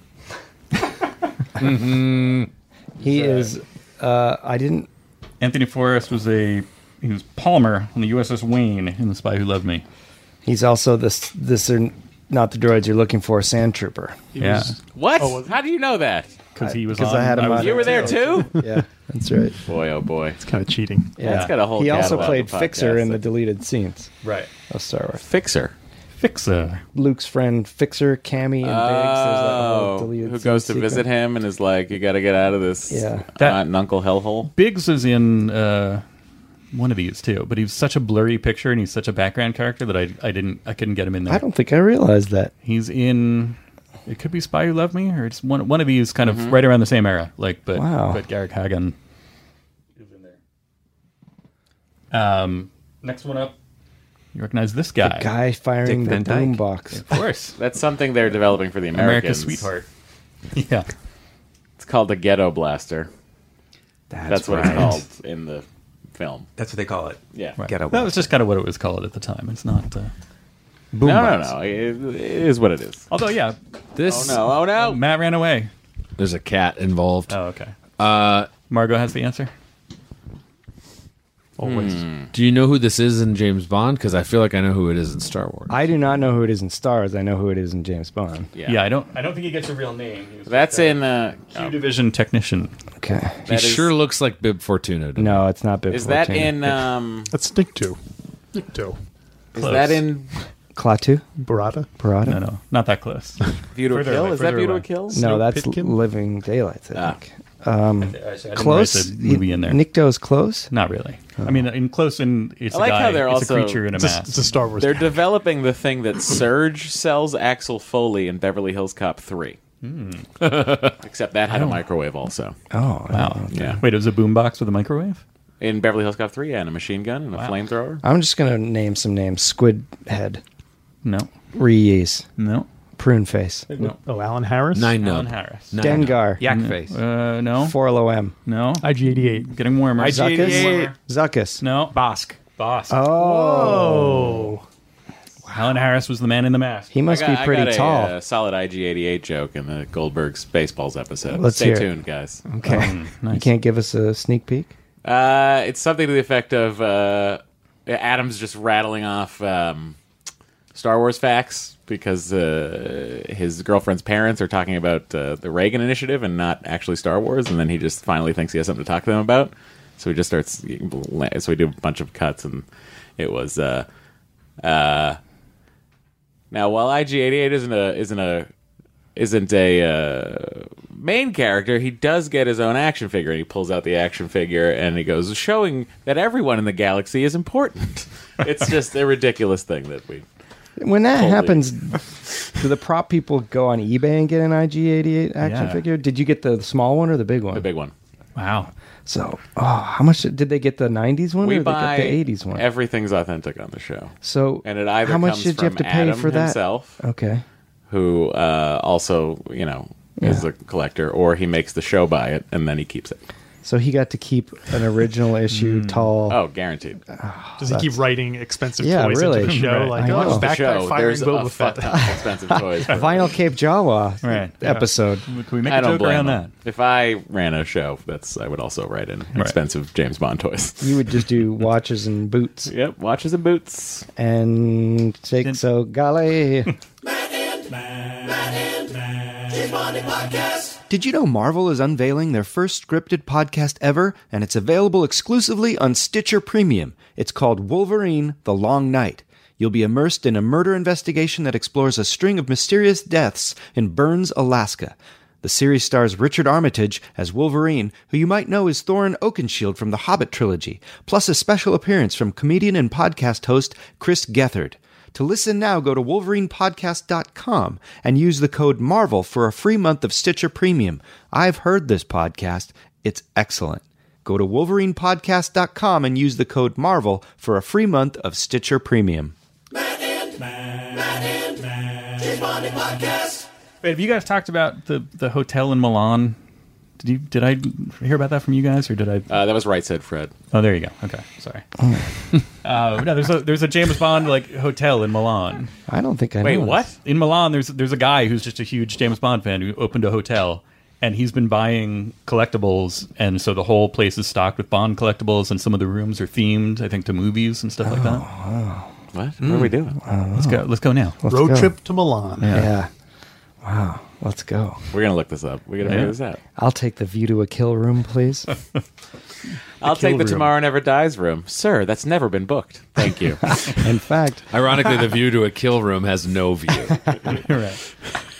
He is. I didn't. Anthony Forrest was he was Palmer on the USS Wayne in The Spy Who Loved Me. He's also this are not the droids you're looking for. Sand Trooper. Yeah, What? How do you know that? because he was because on. I had him was on- You were there too? Yeah, that's right. Boy, oh boy. It's kind of cheating. Yeah, That's got a whole He also catalog played of podcasts Fixer in the that- deleted scenes right. of Star Wars. Fixer. Fixer. Luke's friend Fixer, Cammy, and Biggs. There's that whole deleted Who goes to scene visit sequence. him and is like, you got to get out of this Yeah. That- aunt and uncle hellhole? Biggs is in one of these too, but he's such a blurry picture and he's such a background character that I couldn't get him in there. I don't think I realized that. He's in. It could be Spy Who Loved Me, or it's one of these kind of right around the same era. Wow. But Garrick Hagen is in there. Next one up, you recognize this guy, The guy firing Dick the Van Dyke. boombox. of course, That's something they're developing for the America's Americans. sweetheart. Yeah, It's called the Ghetto Blaster. That's what right. it's called in the film. That's what they call it. Yeah. right. Ghetto That was just kind of what it was called at the time. It's not. No. It is what it is. Although, yeah, this Oh no. Matt ran away. there's a cat involved. Oh, okay. Uh, Margot has the answer. Always. do you know who this is in James Bond? Because I feel like I know who it is in Star Wars. I do not know who it is in Star Wars. I know who it is in James Bond. Yeah, I don't think he gets a real name. He was That's just in. Q Division technician. Okay. he that is- sure looks like Bib Fortuna. to me. No, it's not Bib Is that Fortuna. in? That's Nikto. Nikto. Is that in Klaatu? Barada. Parada? No, not that close. View to a Further Kill? away, Is that further View to a away. Kill? No, that's Pitkin? Living Daylights, I Ah. think. I didn't Close? write the movie in there. Nikto's close? Not really. I mean, in close, in it's I like a guy. how they're it's also- a creature in a It's mask. a Star Wars. They're developing the thing that Surge sells Axel Foley in Beverly Hills Cop 3. Except that had a microwave also. Oh, Wow. Yeah. Wait, it was a boombox with a microwave? In Beverly Hills Cop 3, yeah, and a machine gun and a flamethrower. I'm just going to name some names. Squid Head. No. Reese. No. Prune Face. Oh, Alan Harris. Nine Alan Nub. Harris. Nine Nub. Dengar. Yak face. No. Forlo M. No. IG-88. Getting warmer. Zuckus. Zuckus. No. Bosk. Boss. Oh. Alan Harris was the man in the mask. He must be pretty I got tall. a solid IG-88 joke in the Goldberg's Baseballs episode. Let's Stay hear it. tuned, guys. Okay. Nice. You can't give us a sneak peek? It's something to the effect of Adam's just rattling off Star Wars facts because his girlfriend's parents are talking about the Reagan Initiative and not actually Star Wars, and then he just finally thinks he has something to talk to them about. So he just starts. So we do a bunch of cuts, and it was. Now, while IG-88 isn't a main character, he does get his own action figure, and he pulls out the action figure, and he goes, showing that everyone in the galaxy is important. It's just a ridiculous thing that we. When that Holy. happens, do the prop people go on eBay and get an IG-88 action Yeah. figure? Did you get the small one or the big one? The big one. Wow. So, how much did they get the 90s one We or they buy get the 80s one? Everything's authentic on the show. So, And it either how much comes did you have from to pay Adam for that? himself, Okay. who also, is a collector, or he makes the show buy it, and then he keeps it. So he got to keep an original issue tall. Oh, guaranteed. Does he keep writing expensive Yeah, toys really. into the show? Right. Like, I know. backpack Show, firing there's Boba a Fett. expensive toys. Vinyl Cape Jawa Right. episode. Can we make I a don't joke blame around him. that? If I ran a show, I would also write in expensive James Bond toys. You would just do watches and boots. Yep, watches and boots. And take so golly. Did you know Marvel is unveiling their first scripted podcast ever, and it's available exclusively on Stitcher Premium? It's called Wolverine: The Long Night. You'll be immersed in a murder investigation that explores a string of mysterious deaths in Burns, Alaska. The series stars Richard Armitage as Wolverine, who you might know as Thorin Oakenshield from the Hobbit trilogy, plus a special appearance from comedian and podcast host Chris Gethard. To listen now, go to WolverinePodcast.com and use the code MARVEL for a free month of Stitcher Premium. I've heard this podcast. It's excellent. Go to WolverinePodcast.com and use the code MARVEL for a free month of Stitcher Premium. Wait, have you guys talked about the hotel in Milan? Did I hear about that from you guys, or did I? That was Right Said Fred. Oh, there you go. Okay, sorry. No, there's a James Bond hotel in Milan. I don't think I know. Wait, this. what? In Milan, there's a guy who's just a huge James Bond fan who opened a hotel, and he's been buying collectibles, and so the whole place is stocked with Bond collectibles, and some of the rooms are themed, I think, to movies and stuff like that. Wow. What? What are we doing? Let's go now. Road trip to Milan. Yeah. Wow. Let's go. We're gonna look this up. We gotta figure this out. I'll take the View to a Kill room, please. I'll take the room. Tomorrow Never Dies room, sir. That's never been booked. Thank you. In fact, Ironically, the view to a kill room has no view. Right.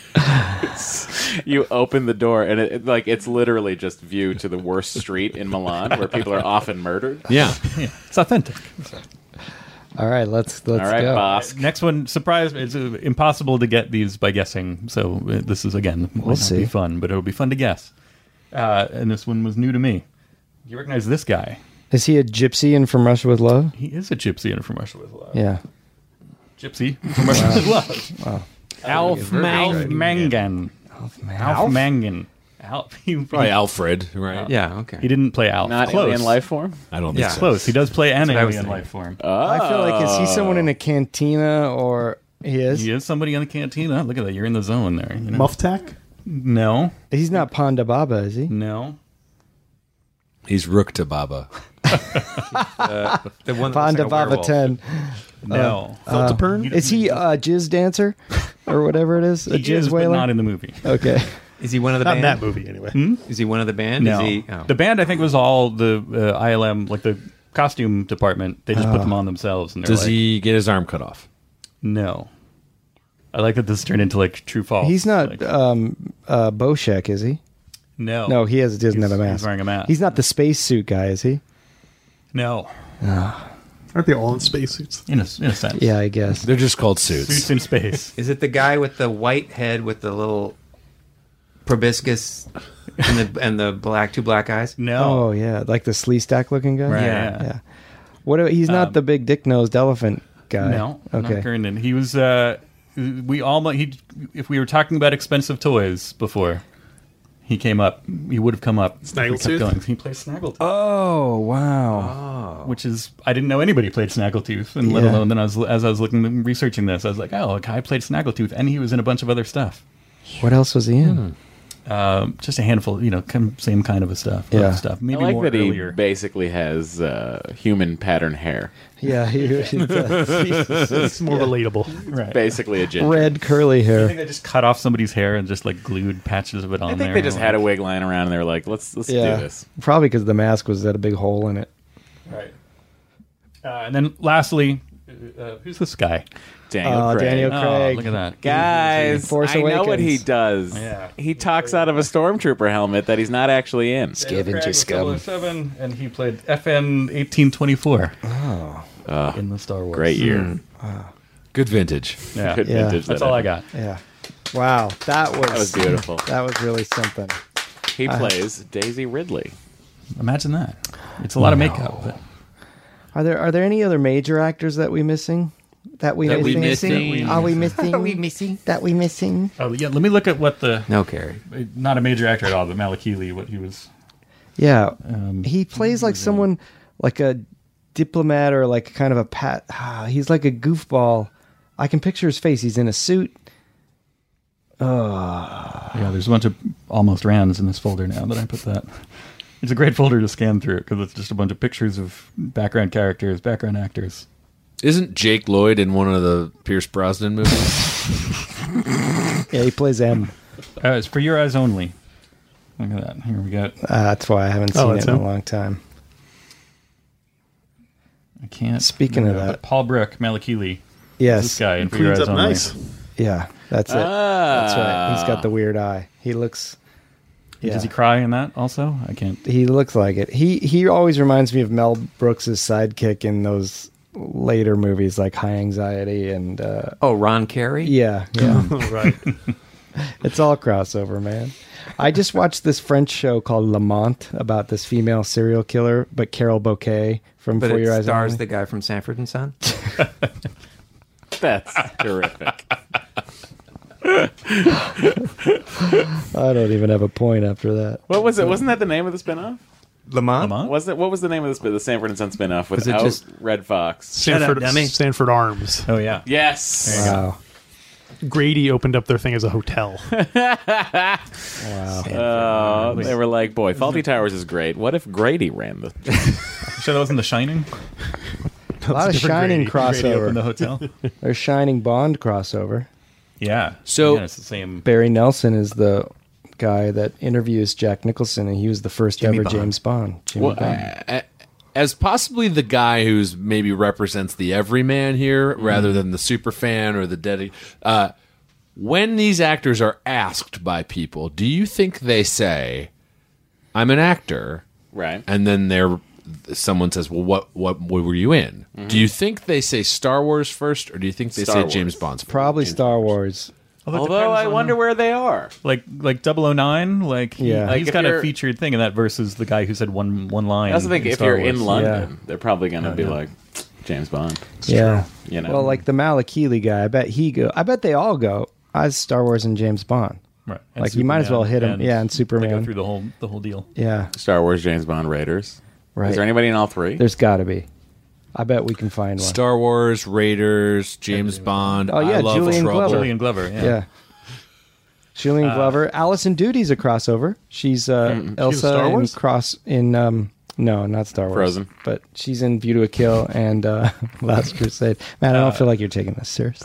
You open the door, and it's literally just view to the worst street in Milan, where people are often murdered. Yeah. It's authentic. all right, let's All right, go. boss. Next one, surprise! It's impossible to get these by guessing. So this is again, We'll see. Be fun, but it'll be fun to guess. And this one was new to me. You recognize this guy? Is he a gypsy in From Russia with Love? He is a gypsy in From Russia with Love. Yeah. Gypsy from Russia with Love. Wow. Alf Mangan. Alf Mangan. Probably Alfred, right? Yeah, okay. He didn't play Alf. Not Close. Alien Life Form. I don't think Yeah. so. Close. He does play an what I was alien thinking. life form. I feel like, is he someone in a cantina or he is? He is somebody in the cantina. Look at that. You're in the zone there. You know? Muftak? No. He's not Ponda Baba, is he? No. He's Rook to Baba. The one that looks like Ponda a Baba werewolf. 10. No. Filtapern? Is he a jizz dancer or whatever it is? A He jizz is, but whaler? not in the movie. Okay. Is he one of the Not in band? that movie, anyway. Is he one of the band? No. Is he? Oh. The band, I think, was all the ILM, like the costume department. They just put them on themselves. And they're Does like, he get his arm cut off? No. I like that this turned into like true false. He's not Like, Boshek, is he? no. No, he doesn't have a mask. He's wearing a mask. He's not the spacesuit guy, is he? No. Aren't they all in spacesuits? In a sense. Yeah, I guess. They're just called suits. Suits in space. Is it the guy with the white head with the little proboscis and the two black eyes? No. Oh, yeah. Like the Sleestack looking guy? Right, Yeah. yeah. What? He's not the big dick-nosed elephant guy. No. Okay. Not Kernan. He was, if we were talking about expensive toys before, he came up. He would have come up. if we kept Snaggletooth? going. He plays Snaggletooth. Oh, wow. Which is, I didn't know anybody played Snaggletooth, and let Yeah. alone then as I was researching this, I was like, oh, a guy played Snaggletooth, and he was in a bunch of other stuff. What else was he in? Just a handful, same kind of stuff. Yeah. Stuff. I Maybe like more that he earlier. basically has human pattern hair. Yeah, he does. It's more relatable. Right. Basically a ginger. Red curly I hair. think they just cut off somebody's hair and just like glued patches of it on I there. think they just had a wig lying around, and they were like, "Let's do Yeah, this." probably because the mask was at a big hole in it. Right. And then lastly, who's this guy? Daniel Craig. Daniel Oh, Craig. look at that. Guys, Force I know what he Awakens. does. Yeah. He talks out of a stormtrooper helmet that he's not actually in. Scavenger scum. 007, and he played FN 1824 in the Star Wars. Great year. Good vintage. Yeah. Good Yeah. vintage. That's that all I effort. got. Yeah. Wow, that was beautiful. That was really something. He plays Daisy Ridley. Imagine that. It's a lot of makeup. But Are there any other major actors that we missing? That we missing? Are we missing? Are we missing? That we missing? oh yeah, let me look at what the No, Carrie. not a major actor at all, but Malakili, what he was. Yeah, he plays like someone, like a diplomat or like kind of a he's like a goofball. I can picture his face. He's in a suit. Yeah, there's a bunch of almost Rands in this folder now that I put that. It's a great folder to scan through because it's just a bunch of pictures of background characters, background actors. Isn't Jake Lloyd in one of the Pierce Brosnan movies? Yeah, he plays M. It's For Your Eyes Only. Look at that. Here we got. That's why I haven't seen it in him? a long time. I can't. Speaking of that, Paul Brook, Malakili. Yes, This guy in For Cleans Your Eyes up Only. nice. yeah, that's it. That's right. He's got the weird eye. He looks. Yeah. Does he cry in that also? I can't. He looks like it. He always reminds me of Mel Brooks' sidekick in those later movies like High Anxiety and Ron Carey? yeah. Right. It's all crossover, man. I just watched this French show called Lamont about this female serial killer, but Carol Bouquet from But For it Your Eyes stars Only. the guy from Sanford and Son? That's terrific. I don't even have a point after that. What was it? Wasn't that the name of the spinoff? Lamont? What was the name of the Sanford and Son spinoff Was it without just- Red Fox? Sanford Arms. Oh yeah. Yes. Wow. Grady opened up their thing as a hotel. Wow. They were like, boy, Faulty Towers is great. What if Grady ran the... Sure that wasn't The Shining? A lot of Shining Grady opened the crossover. hotel. There's Shining Bond crossover. Yeah. So- Again, it's the same. Barry Nelson is the guy that interviews Jack Nicholson, and he was the first Jimmy ever Bond. James Bond. Jimmy Well, Bond. as possibly the guy who's maybe represents the everyman here rather than the super fan or the when these actors are asked by people, do you think they say, I'm an actor? Right. And then someone says, well, what were you in? Do you think they say Star Wars first, or do you think they Star say Wars. James Bond first? Probably Star Wars. Although I wonder where they are. Like 009, Yeah. Like he's if got a you're- featured thing in that versus the guy who said one line. I also think in if Star you're Wars. in London, Yeah. they're probably going to be like, James Bond. Yeah. You know? Well, like the Malakili guy, I bet they all go as Star Wars and James Bond. Right. And Like you might as well hit him. Yeah, and They Superman. go through the whole deal. Yeah. Star Wars, James Bond, Raiders. Right. Is there anybody in all three? There's got to be. I bet we can find one. Star Wars, Raiders, James Bond, Oh, yeah, I Love Julian Trouble. Glover. Julian Glover. Yeah. Yeah. Julian Glover. Allison Duty's a crossover. She's Elsa Star in Wars? no, not Star Wars. Frozen. But she's in View to a Kill and Last Crusade. Man, I don't feel like you're taking this seriously.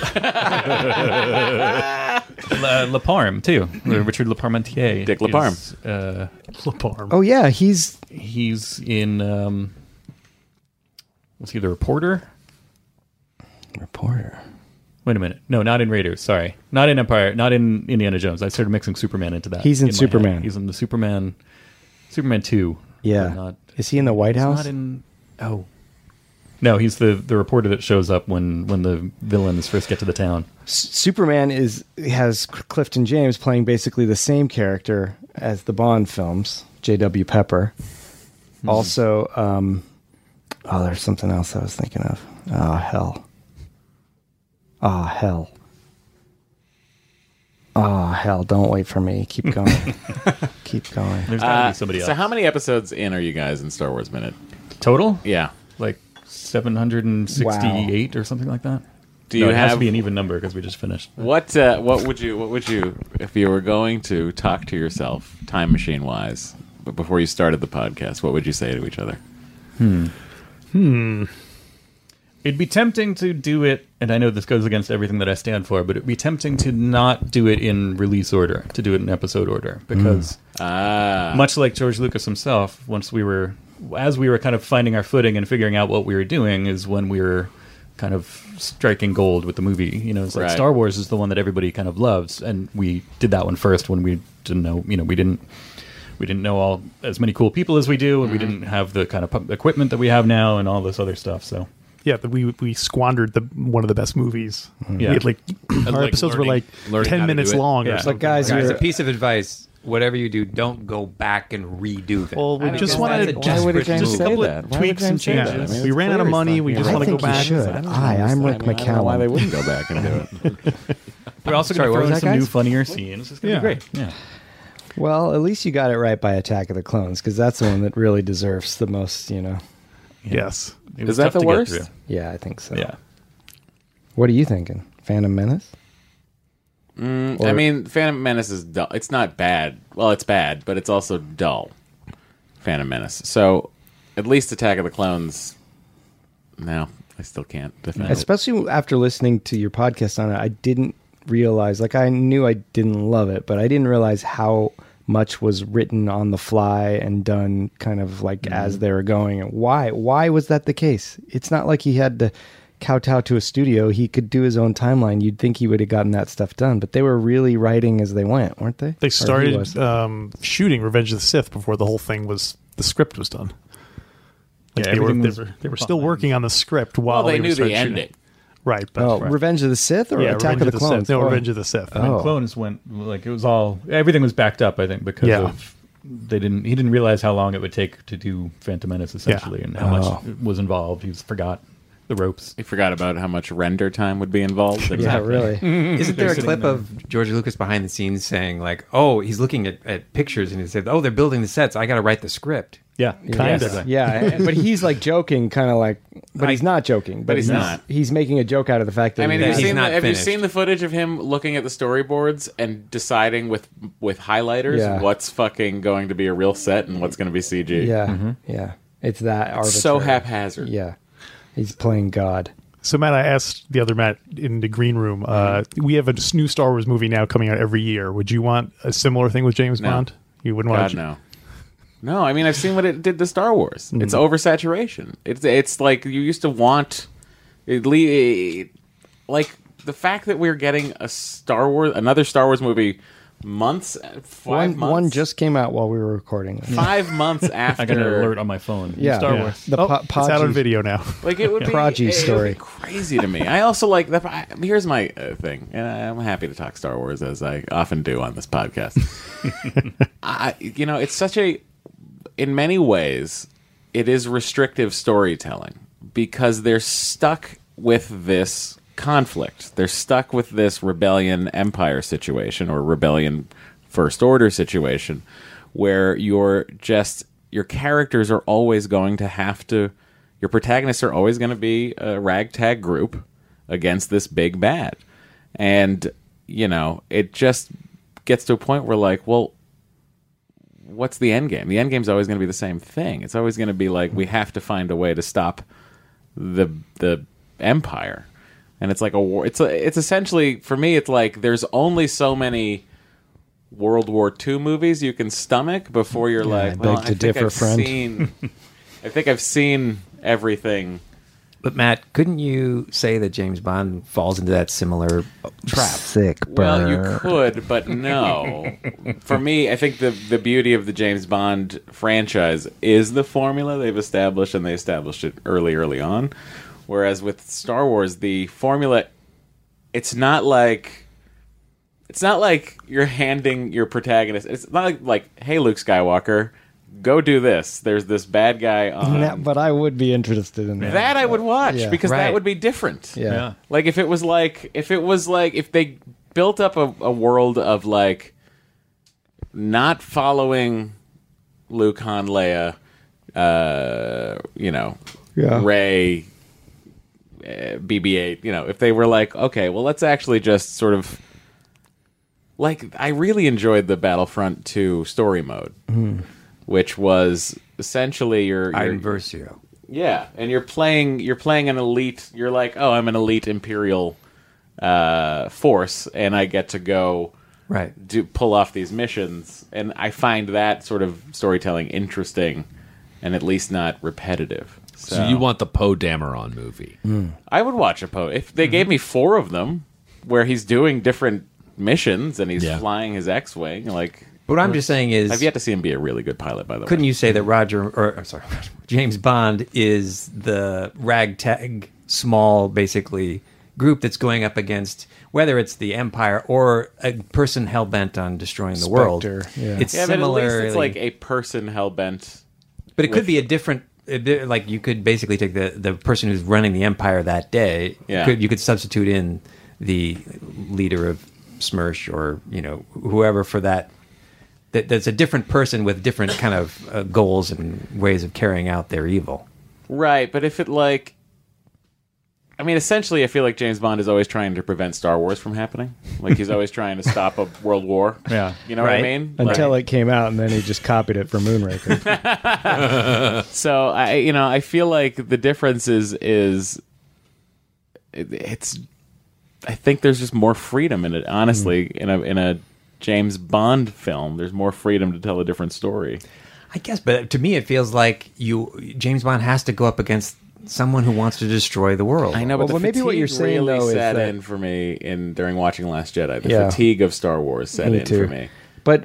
Laparme too. Richard Leparmentier. Dick Laparme. is, LaParme. Oh yeah, he's he's in. Was he the reporter? reporter. Wait a minute. No, not in Raiders. Sorry, not in Empire. Not in Indiana Jones. I started mixing Superman into that. He's in my Superman. head. He's in the Superman 2. Yeah. but not, Is he in the White he's House? not in. Oh. No, he's the reporter that shows up when the villains first get to the town. Superman has Clifton James playing basically the same character as the Bond films, J.W. Pepper. Also, there's something else I was thinking of. Oh, hell. Oh, hell. Oh, hell. Don't wait for me. Keep going. Keep going. There's got to be somebody So else. how many episodes in are you guys in Star Wars Minute? Total? Yeah. Like 768 or something like that. Do you it has to have be an even number because we just finished. what would you if you were going to talk to yourself time machine wise, but before you started the podcast, what would you say to each other? It'd be tempting to do it, and I know this goes against everything that I stand for, but it'd be tempting to not do it in release order, to do it in episode order, because much like George Lucas himself, as we were kind of finding our footing and figuring out what we were doing, is when we were kind of striking gold with the movie. You know, it's like Right. Star Wars is the one that everybody kind of loves, and we did that one first when we didn't know. You know, we didn't know all as many cool people as we do, and we didn't have the kind of equipment that we have now, and all this other stuff. So. Yeah, we squandered one of the best movies. Yeah. We had, our like episodes were learning how 10 to minutes do it. long Yeah. or But something. guys, Guys, you're- a piece of advice: whatever you do, don't go back and redo them. Well, we I just think wanted that's a to- Why would desperate James move. say couple that? of Why tweaks would and James say changes. that? I mean, we ran out of money. We just I want to go think you back. should. I'm Rick I don't know why McCallum. they wouldn't go back and do it. We're also Sorry, going what to throw was in that, some new, guys? funnier scenes. It's going to Yeah. be great. Yeah. Well, at least you got it right by Attack of the Clones, because that's the one that really deserves the most, Yes. Is that the worst? Yeah, I think so. Yeah. What are you thinking? Phantom Menace? I mean, Phantom Menace is dull. It's not bad. Well, it's bad, but it's also dull. Phantom Menace. So, at least Attack of the Clones. No, I still can't defend it. Especially after listening to your podcast on it, I didn't realize, like, I knew I didn't love it, but I didn't realize how much was written on the fly and done kind of like as they were going. And why was that the case? It's not like he had to kowtow to a studio. He could do his own timeline. You'd think he would have gotten that stuff done, but they were really writing as they went, weren't they? They started shooting Revenge of the Sith before the whole thing the script was done. Like Yeah, they were still working on the script while they were knew the starting ending. shooting. Right, but Revenge of the Sith or Attack of the Clones? Sith. No, Revenge of the Sith. When Clones went, like, it was all, everything was backed up, I think, because of he didn't realize how long it would take to do Phantom Menace, essentially, and how much was involved. He forgot the ropes. He forgot about how much render time would be involved. Yeah, really. Isn't there a clip of George Lucas behind the scenes saying, like, oh, he's looking at pictures and he said, oh, they're building the sets. I got to write the script. Yeah, kind of. Yeah, but he's like joking, kind of like, but he's not joking. But he's not. He's making a joke out of the fact that I mean, he's not have you finished. seen the footage of him looking at the storyboards and deciding with highlighters what's fucking going to be a real set and what's going to be CG? Yeah, it's that arbitrary. So haphazard. Yeah, he's playing God. So, Matt, I asked the other Matt in the green room, we have a new Star Wars movie now coming out every year. Would you want a similar thing with James Bond? You wouldn't want no. No, I mean, I've seen what it did to Star Wars. It's oversaturation. It's like you used to want... like, the fact that we're getting another Star Wars movie five months? One just came out while we were recording. 5 months after... I got an alert on my phone. Yeah. Star Wars. it's out on video now. Like, it would be... Prodigy it story. would be crazy to me. I also like... Here's my thing, and I'm happy to talk Star Wars, as I often do on this podcast. It's such a... In many ways, it is restrictive storytelling because they're stuck with this conflict. They're stuck with this rebellion empire situation or rebellion first order situation where your characters are always going to have to... Your protagonists are always going to be a ragtag group against this big bad. And, it just gets to a point where, like, well... What's the end game? The end game's always going to be the same thing. It's always going to be like we have to find a way to stop the empire, and it's like a war. It's essentially, for me, it's like there's only so many World War II movies you can stomach before you're like, well, I think I've seen everything. But Matt, couldn't you say that James Bond falls into that similar trap? Sick, Well, you could, but no. For me, I think the beauty of the James Bond franchise is the formula they've established, and they established it early on. Whereas with Star Wars, the formula, it's not like you're handing your protagonist. It's not like, hey, Luke Skywalker, go do this. There's this bad guy on. But I would be interested in that. That I would watch because Right. that would be different. Yeah. Like if they built up a world of like not following Luke, Han, Leia, Rey, BB-8, if they were like, okay, well, let's actually just sort of like, I really enjoyed the Battlefront 2 story mode, which was essentially your Iron Versio. Yeah, and you're playing an elite. You're like, oh, I'm an elite Imperial force, and I get to go pull off these missions. And I find that sort of storytelling interesting, and at least not repetitive. So you want the Poe Dameron movie? I would watch a Poe if they gave me 4 of them, where he's doing different missions and he's flying his X-wing. Like, what I'm just saying is, I've yet to see him be a really good pilot. By the way, couldn't you say that James Bond is the ragtag, small, basically group that's going up against whether it's the Empire or a person hell bent on destroying the world? It's but at similar. least it's like a person hell bent. But it could be a different. Like you could basically take the person who's running the Empire that day. Yeah. You could substitute in the leader of Smirsh or whoever for that That's a different person with different kind of goals and ways of carrying out their evil. Right, but if it like... I mean, essentially, I feel like James Bond is always trying to prevent Star Wars from happening. Like, he's always trying to stop a world war. Yeah. You know what I mean? Until it came out, and then he just copied it for Moonraker. So, I feel like the difference is it's... I think there's just more freedom in it, honestly. In a James Bond film, there's more freedom to tell a different story. I guess, but to me, it feels like James Bond has to go up against someone who wants to destroy the world. I know, but well, maybe what you're saying really though set is in for me during watching Last Jedi. The Yeah. fatigue of Star Wars set in for me. But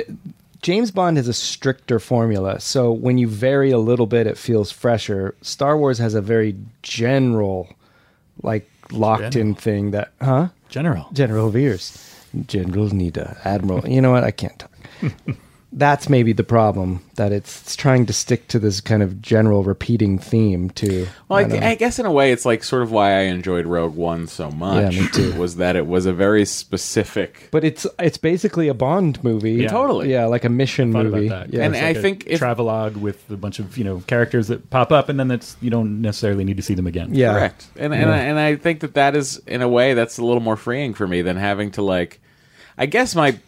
James Bond has a stricter formula, so when you vary a little bit, it feels fresher. Star Wars has a very general, like locked-in thing that, General Veers, General Nita, Admiral. You know what? I can't talk. That's maybe the problem, that it's trying to stick to this kind of general repeating theme too. Well, I guess in a way, it's like sort of why I enjoyed Rogue One so much. Yeah, me too. Was that it was a very specific. But it's basically a Bond movie. Yeah. Totally. Yeah, like a mission thought movie. about that. Yeah. And It's I like think a travelogue with a bunch of characters that pop up, and then you don't necessarily need to see them again. Yeah. Correct. And I think that is, in a way, that's a little more freeing for me than having to, like... I guess my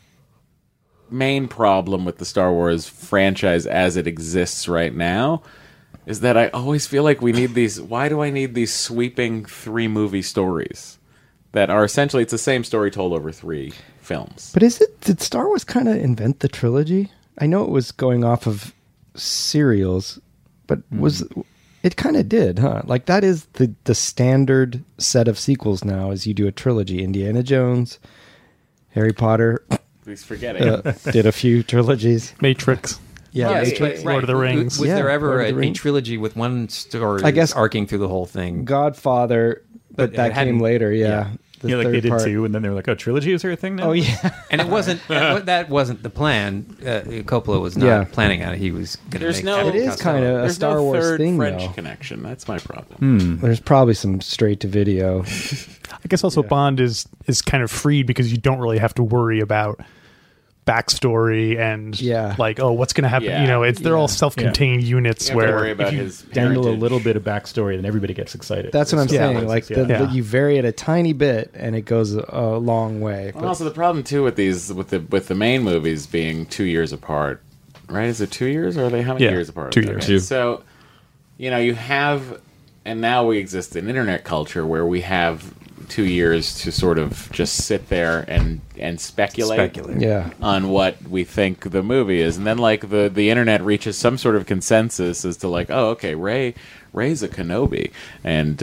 main problem with the Star Wars franchise as it exists right now is that I always feel like we need these... Why do I need these sweeping 3-movie stories that are essentially... It's the same story told over 3 films. But did Star Wars kind of invent the trilogy? I know it was going off of serials, but it kind of did, huh? Like that is the standard set of sequels now, is you do a trilogy. Indiana Jones, Harry Potter. Please forget it. Did a few trilogies. Matrix. Yeah, Matrix, Lord of the Rings. Was there ever Lord of the a Rings. trilogy with one story I guess arcing through the whole thing? Godfather, but But that it hadn't- came later, yeah. yeah. The Like third they did part. 2, and then they were like, "Oh, trilogy is there a thing now?" Oh yeah. And it wasn't that wasn't the plan. Coppola was not Yeah. planning on it. He was going to There's make no... It is kind of a There's Star no Wars third thing, French though. connection. That's my problem. There's probably some straight to video. I guess also Bond is kind of freed because you don't really have to worry about backstory and like, oh, what's going to happen? Yeah. You know, they're all self-contained units You don't have to where worry about If you his dangle a heritage. little bit of backstory, then everybody gets excited. That's what I'm saying. Yeah. Like Yeah. you vary it a tiny bit, and it goes a long way. And also the problem too with these with the main movies being 2 years apart, right? Is it 2 years or are they how many Yeah, years apart? 2 years. 2. So, you have, and now we exist in internet culture where we have 2 years to sort of just sit there and speculate. Yeah. On what we think the movie is, and then like the internet reaches some sort of consensus as to like, oh, okay, Ray's a Kenobi, and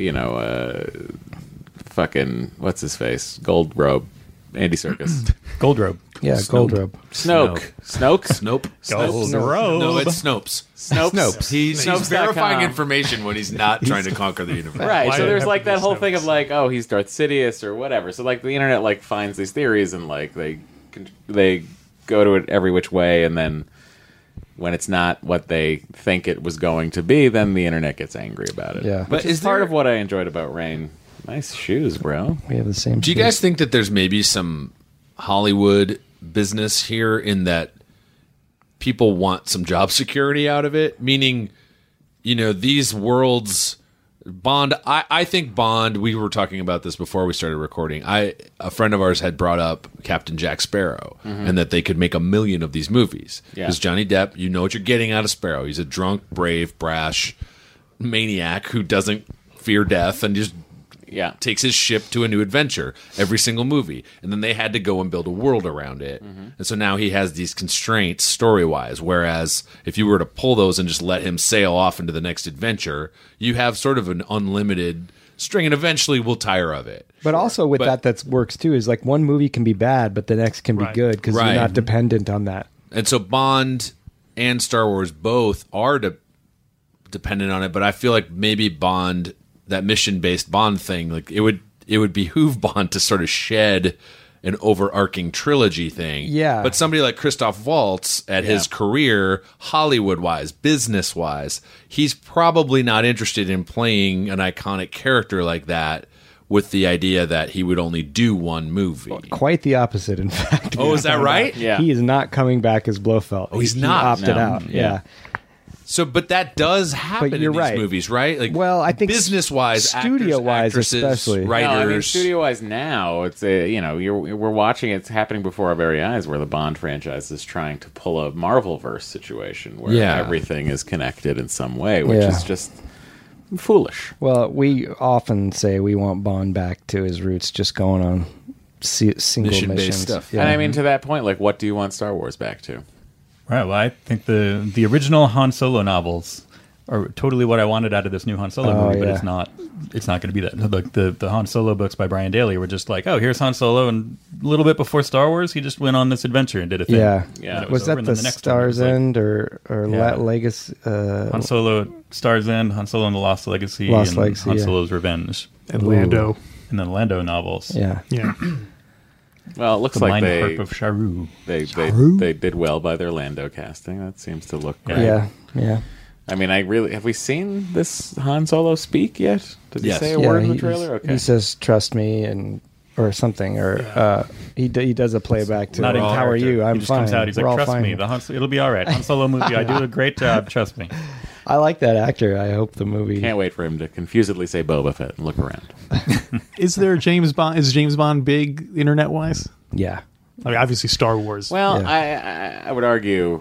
fucking what's his face, Gold Robe, Andy Serkis, Gold Robe. Yeah, Gold Robe. Snoke. Nope. Gold Robe. No, it's Snopes. Snopes. He's Snopes.com. verifying information when he's not trying to conquer the universe. Right, Why so there's have like to that be whole thing Snopes? of like, oh, he's Darth Sidious or whatever. So like the internet like finds these theories and like they go to it every which way, and then when it's not what they think it was going to be, then the internet gets angry about it. Yeah. Which But is is part there- of what I enjoyed about Rain. Nice shoes, bro. We have the same. Do you guys think that there's maybe some Hollywood business here in that people want some job security out of it? Meaning, these worlds, Bond, I think Bond, we were talking about this before we started recording. A friend of ours had brought up Captain Jack Sparrow and that they could make 1 million of these movies. Yeah. Because Johnny Depp, you know what you're getting out of Sparrow. He's a drunk, brave, brash maniac who doesn't fear death and just takes his ship to a new adventure every single movie. And then they had to go and build a world around it. And so now he has these constraints story-wise, whereas if you were to pull those and just let him sail off into the next adventure, you have sort of an unlimited string, and eventually we'll tire of it. But also with that works too, is like one movie can be bad, but the next can be good because Right. you're not dependent on that. And so Bond and Star Wars both are dependent on it, but I feel like maybe Bond, that mission-based Bond thing, like it would behoove Bond to sort of shed an overarching trilogy thing. Yeah. But somebody like Christoph Waltz at his career, Hollywood-wise, business-wise, he's probably not interested in playing an iconic character like that with the idea that he would only do one movie. Quite the opposite, in fact. Oh, is that right? Yeah. He is not coming back as Blofeld. Oh, he's He not? opted No. out. Yeah. So, but that does happen But you're in these right. movies, right? Like, Well, I think business-wise, studio-wise actors, actresses, especially. writers. No, I mean, studio-wise now, it's we're watching it's happening before our very eyes, where the Bond franchise is trying to pull a Marvel-verse situation where Yeah. everything is connected in some way, which Yeah. is just foolish. Well, we often say we want Bond back to his roots, just going on single Mission-based missions. stuff. Yeah. And I mean, to that point, like, what do you want Star Wars back to? Right. Well, I think the original Han Solo novels are totally what I wanted out of this new Han Solo movie, but yeah. it's not. It's not going to be that. The Han Solo books by Brian Daley were just like, oh, here's Han Solo, and a little bit before Star Wars, he just went on this adventure and did a thing. Yeah. Yeah. And it Was over, that and the then next one it was Star's like End or Yeah. Legacy? Han Solo, Star's End, Han Solo and the Lost Legacy, Lost and Legacy, Han yeah. Solo's Revenge, And Lando. and then Lando novels. Yeah. Yeah. Well, it looks The like Mind they Harp of Sharu. they did well by their Lando casting. That seems to look great. Yeah. Yeah. I mean, have we seen this Han Solo speak yet? Did he Yes. say a Yeah, word in the he- trailer? Okay. He says, "Trust me," or something, or he does a playback to Not him. in How are character. you? I'm he just fine. comes out. He's We're like, all trust fine. me. It'll be all right. Han Solo movie. I do a great job. Trust me. I like that actor. I hope the movie. Can't wait for him to confusedly say Boba Fett and look around. Is there James Bond? Is James Bond big internet wise? Yeah. I mean, obviously Star Wars. Well, Yeah. I would argue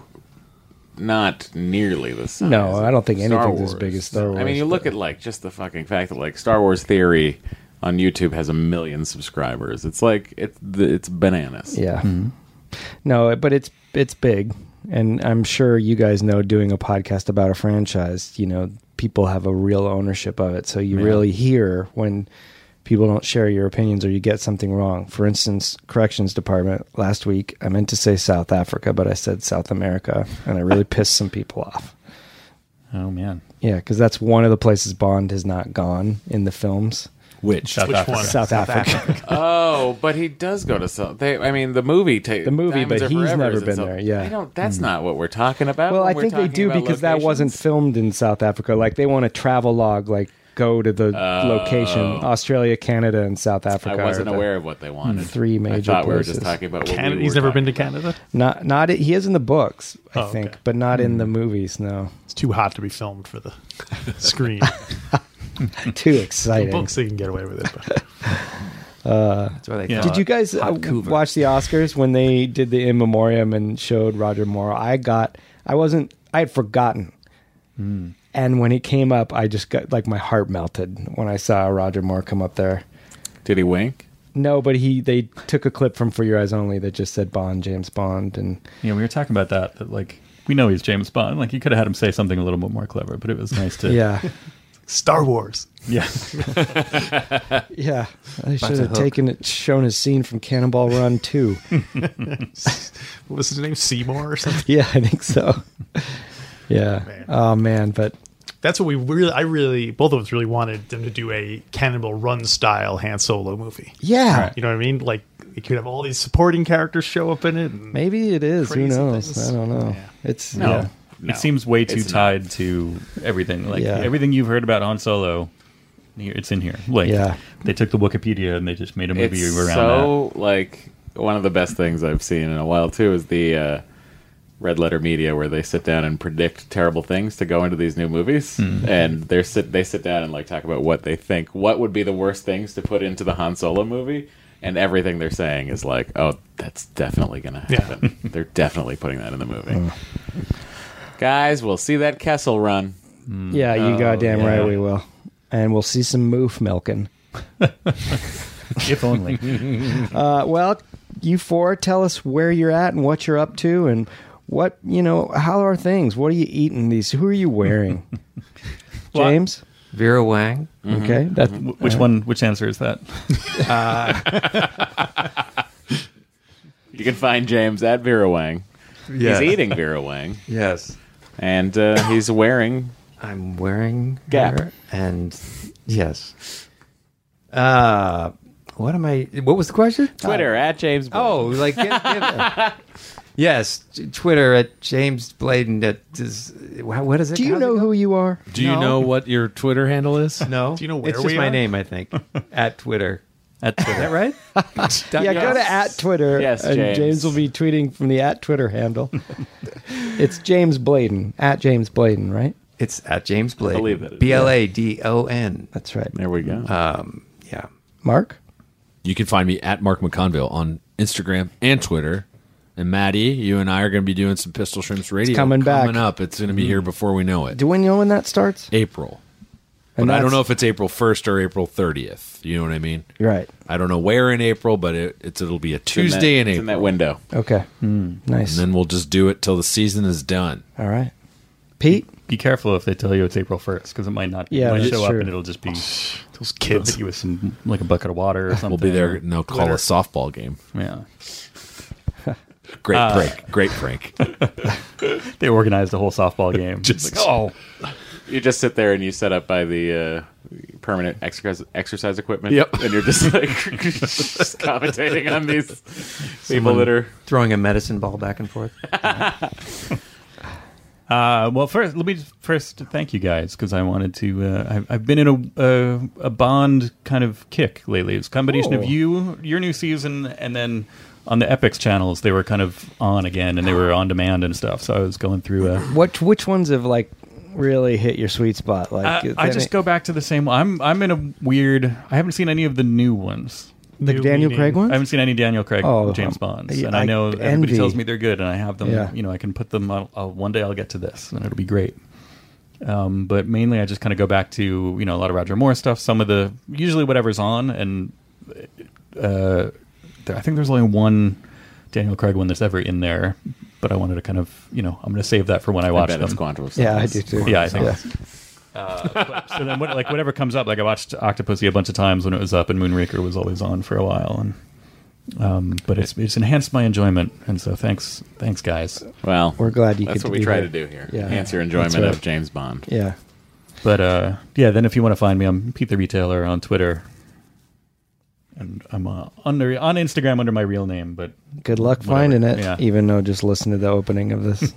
not nearly the size. No, I don't think of Star anything's as Wars. big as Star Wars. I mean, you look at like just the fucking fact that like Star Wars Theory on YouTube has 1 million subscribers. It's like it's bananas. Yeah. No, but it's big, and I'm sure you guys know, doing a podcast about a franchise, people have a real ownership of it. So you really hear when people don't share your opinions or you get something wrong. For instance, corrections department last week, I meant to say South Africa, but I said South America, and I really pissed some people off. Oh man. Yeah, because that's one of the places Bond has not gone in the films. Which? South Which Africa. one? South Africa. Oh, but he does go to South. I mean, the movie. The movie, but Diamonds Are he's Forever never is in been South- there, yeah. I don't. That's not what we're talking about. Well, when I we're think they talking do about because that wasn't locations. filmed in South Africa. Like, they want a travel log, like, go to the location. Australia, Canada, and South Africa. I wasn't are the aware of what they wanted. three major I thought we were places. just talking about what Canada. we He's were never been to talking about. Canada. Not he is in the books, I Oh, think, okay. but not in the movies. No, It's too hot to be filmed for the screen. too The exciting. books, they can get away with it. But. That's why they Yeah. call Did you it guys Hot Cougar. watch the Oscars when they did the in memoriam and showed Roger Moore? I had forgotten. And when he came up, I just got, like, my heart melted when I saw Roger Moore come up there. Did he wink? No, but they took a clip from For Your Eyes Only that just said Bond, James Bond, and Yeah, we were talking about that like we know he's James Bond. Like you could have had him say something a little bit more clever, but it was nice to yeah, Star Wars. yeah. yeah. I should have shown his scene from Cannonball Run 2. What was his name? Seymour or something? Yeah, I think so. Yeah. Man. Oh man, but That's what both of us really wanted them to do, a Cannonball Run style Han Solo movie. yeah, You know what I mean? Like, you could have all these supporting characters show up in it. And maybe it is. Who Crazy knows? things. I don't know. Yeah. It's No. yeah. No, It seems way too it's not. tied to everything. Like Yeah. everything you've heard about Han Solo, it's in here. Like Yeah. they took the Wikipedia and they just made a movie It's around so like one of the best things I've seen in a while too is the Red Letter Media, where they sit down and predict terrible things to go into these new movies, and they sit down and like talk about what they think, what would be the worst things to put into the Han Solo movie, and everything they're saying is like, oh, that's definitely gonna happen. They're definitely putting that in the movie. Guys, we'll see that Kessel Run. Yeah, you goddamn yeah. right we will. And we'll see some moof milking. that. If only. Well, you four, tell us where you're at and what you're up to and what, how are things? What are you eating these? Who are you wearing? James? Vera Wang. Okay. That's Which one? Which answer is that? You can find James at Vera Wang. Yes. He's eating Vera Wang, Yes. and he's wearing. I'm wearing Gap. her, and yes. What am I? What was the question? Twitter at James Bond. Oh, like Yes, Twitter at James Bladen. What is it? Do you know who you are? Do you know what your Twitter handle is? No. Do you know where it's just we my are? name, I think. At Twitter. At Twitter. Is that right? Yeah, go to @Twitter, Yes, and James. James will be tweeting from the @Twitter handle. It's James Bladen, @James Bladen, right? It's at James Bladen. believe that it is. BLADON. That's right. There we go. Yeah. Mark? You can find me at Mark McConville on Instagram and Twitter. And Maddie, you and I are going to be doing some Pistol Shrimps Radio coming back. up. It's going to be here before we know it. Do we know when that starts? April. And But I don't that's- know if it's April 1st or April 30th. You know what I mean? Right. I don't know where in April, but it'll be a Tuesday in It's April. in that window. Okay. Nice. And then we'll just do it till the season is done. All right. Pete? Be careful if they tell you it's April 1st, because it might not. Yeah, it might that's show up true. and it'll just be Those kids. hit you with some like a bucket of water or something. We'll be there and they'll call a softball game. Yeah, Great prank. Great prank. they organized a whole softball game. Just- Like, oh, You just sit there and you set up by the permanent exercise equipment. Yep. And you're just like just commentating on these people that are. Throwing a medicine ball back and forth. well, first, let me first thank you guys, because I wanted to. I've been in a Bond kind of kick lately. It's a combination of your new season, and then on the Epix channels they were kind of on again, and they were on demand and stuff. So I was going through. Which ones have like really hit your sweet spot? Like I just go back to the same. I'm in a weird. I haven't seen any of the new ones. the Daniel Craig ones. I haven't seen any Daniel Craig James Bonds, and I know everybody envy. tells me they're good, and I have them. Yeah. You know, I can put them. One day I'll get to this, and it'll be great. But mainly, I just kind of go back to a lot of Roger Moore stuff. Some of the usually whatever's on, and I think there's only one Daniel Craig one that's ever in there. But I wanted to kind of I'm going to save that for when I watch bet them. it's Quantum of Yeah, I Solace. do too. Yeah, I think. Yeah. So then, whatever comes up, like I watched Octopussy a bunch of times when it was up, and Moonraker was always on for a while, and but it's enhanced my enjoyment, and so thanks guys. Well, We're glad you that's could what we be try here. to do here. Yeah. Enhance your enjoyment That's right. of James Bond. Yeah. But then if you want to find me, I'm Pete the Retailer on Twitter, and I'm on Instagram under my real name. But Good luck whatever. finding it. Yeah. Even though just listen to the opening of this.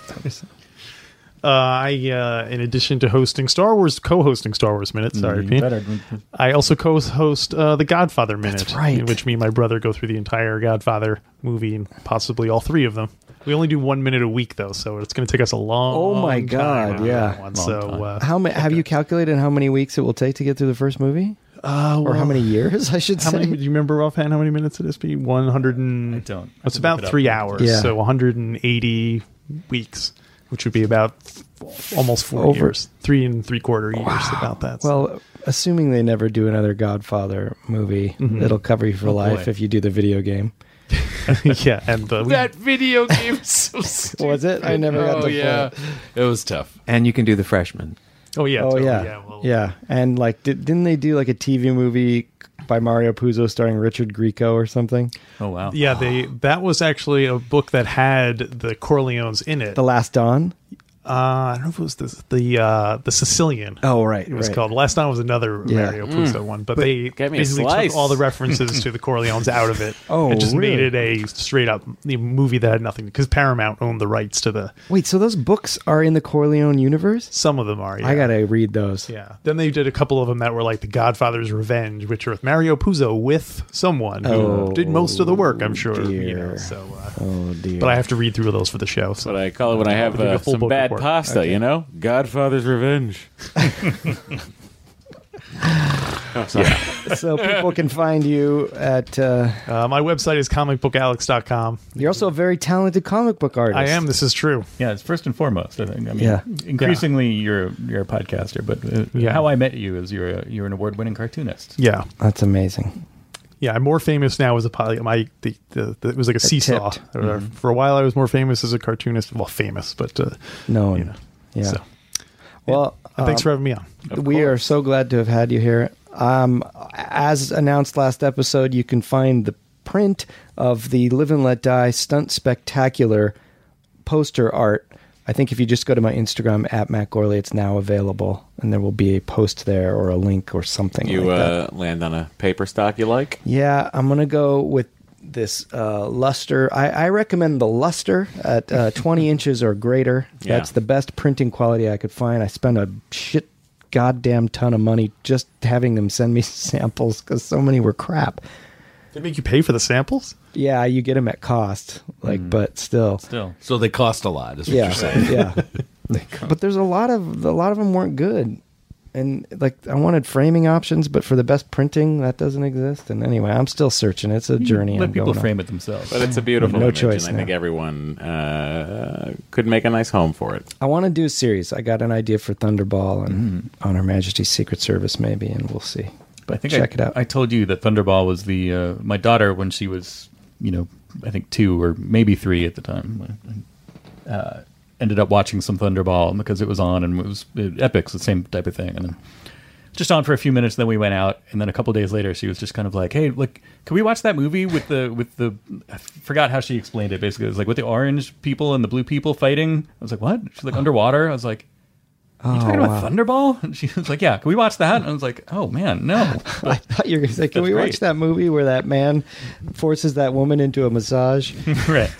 In addition to co-hosting Star Wars Minute, sorry, Pete, I also co-host The Godfather Minute. That's right. In which me and my brother go through the entire Godfather movie and possibly all three of them. We only do 1 minute a week, though, so it's going to take us a long Oh my time God, on yeah. that one. So, How have you calculated how many weeks it will take to get through the first movie? Or how many years, I should how say? many, do you remember offhand how many minutes it is? 100 and... I don't. It's about 3 hours, Yeah. so 180 weeks, which would be about almost 4 years. 3 3/4 years, about that. Well, assuming they never do another Godfather movie, it'll cover you for life boy. if you do the video game. yeah, and That video game is so stupid. Was it? I never got to play it. It was tough. And you can do The Freshman. oh yeah, Oh totally, yeah, well, yeah. And like, didn't they do like a TV movie by Mario Puzo starring Richard Grieco or something? Oh wow. Yeah, that was actually a book that had the Corleones in it. The Last Dawn. I don't know if it was the Sicilian. Oh right, It was right. called. Last time was another Yeah. Mario Puzo one, but they Get me a basically slice. took all the references to the Corleones out of it. Oh, and just made really? it a straight up movie that had nothing, because Paramount owned the rights to the. Wait, so those books are in the Corleone universe? Some of them are. Yeah. I gotta read those. Yeah. Then they did a couple of them that were like The Godfather's Revenge, which are with Mario Puzo with someone who did most of the work, I'm sure. dear. So, Oh dear. but I have to read through those for the show. That's So what I call it when I have I'll give you a full some book bad report. pasta, Godfather's Revenge. So people can find you at. my website is comicbookalex.com. You're also a very talented comic book artist. I am. This is true. Yeah, it's first and foremost. I think. I mean, Yeah. increasingly you're a podcaster, but Yeah. how I met you is you're an award-winning cartoonist. Yeah. That's amazing. Yeah, I'm more famous now as a it was like a seesaw. tipped. For a while, I was more famous as a cartoonist. Well, famous, but No one. you know. Yeah. So, Well, thanks for having me on. we are so glad to have had you here. As announced last episode, you can find the print of the Live and Let Die Stunt Spectacular poster art. I think if you just go to my Instagram at Matt Gorley, it's now available, and there will be a post there or a link or something You like that. land on a paper stock you like? Yeah, I'm gonna go with this luster. I recommend the luster at 20 inches or greater. Yeah. That's the best printing quality I could find. I spent a goddamn ton of money just having them send me samples because so many were crap. They make you pay for the samples? Yeah, you get them at cost, but still. So they cost a lot, is what you're saying. Yeah. But there's a lot of them weren't good. And like I wanted framing options, but for the best printing, that doesn't exist. And anyway, I'm still searching. It's a journey. Let people frame it themselves. But it's a beautiful No image, choice and I now. think everyone could make a nice home for it. I want to do a series. I got an idea for Thunderball and On Her Majesty's Secret Service, maybe, and we'll see. But I think check it out. I told you that Thunderball was the my daughter when she was, I think 2 or maybe 3 at the time. Ended up watching some Thunderball because it was on, and it was Epic's the same type of thing, and then just on for a few minutes. Then we went out, and then a couple days later, she was just kind of like, "Hey, look, can we watch that movie with the?" I forgot how she explained it. Basically, it was like with the orange people and the blue people fighting. I was like, "What?" She's like, "Underwater." I was like, "Are you talking about Thunderball?" And she was like, "Yeah, can we watch that?" And I was like, "Oh man, no." I thought you were going to say, "Can we That's watch that movie where that man forces that woman into a massage?" Right.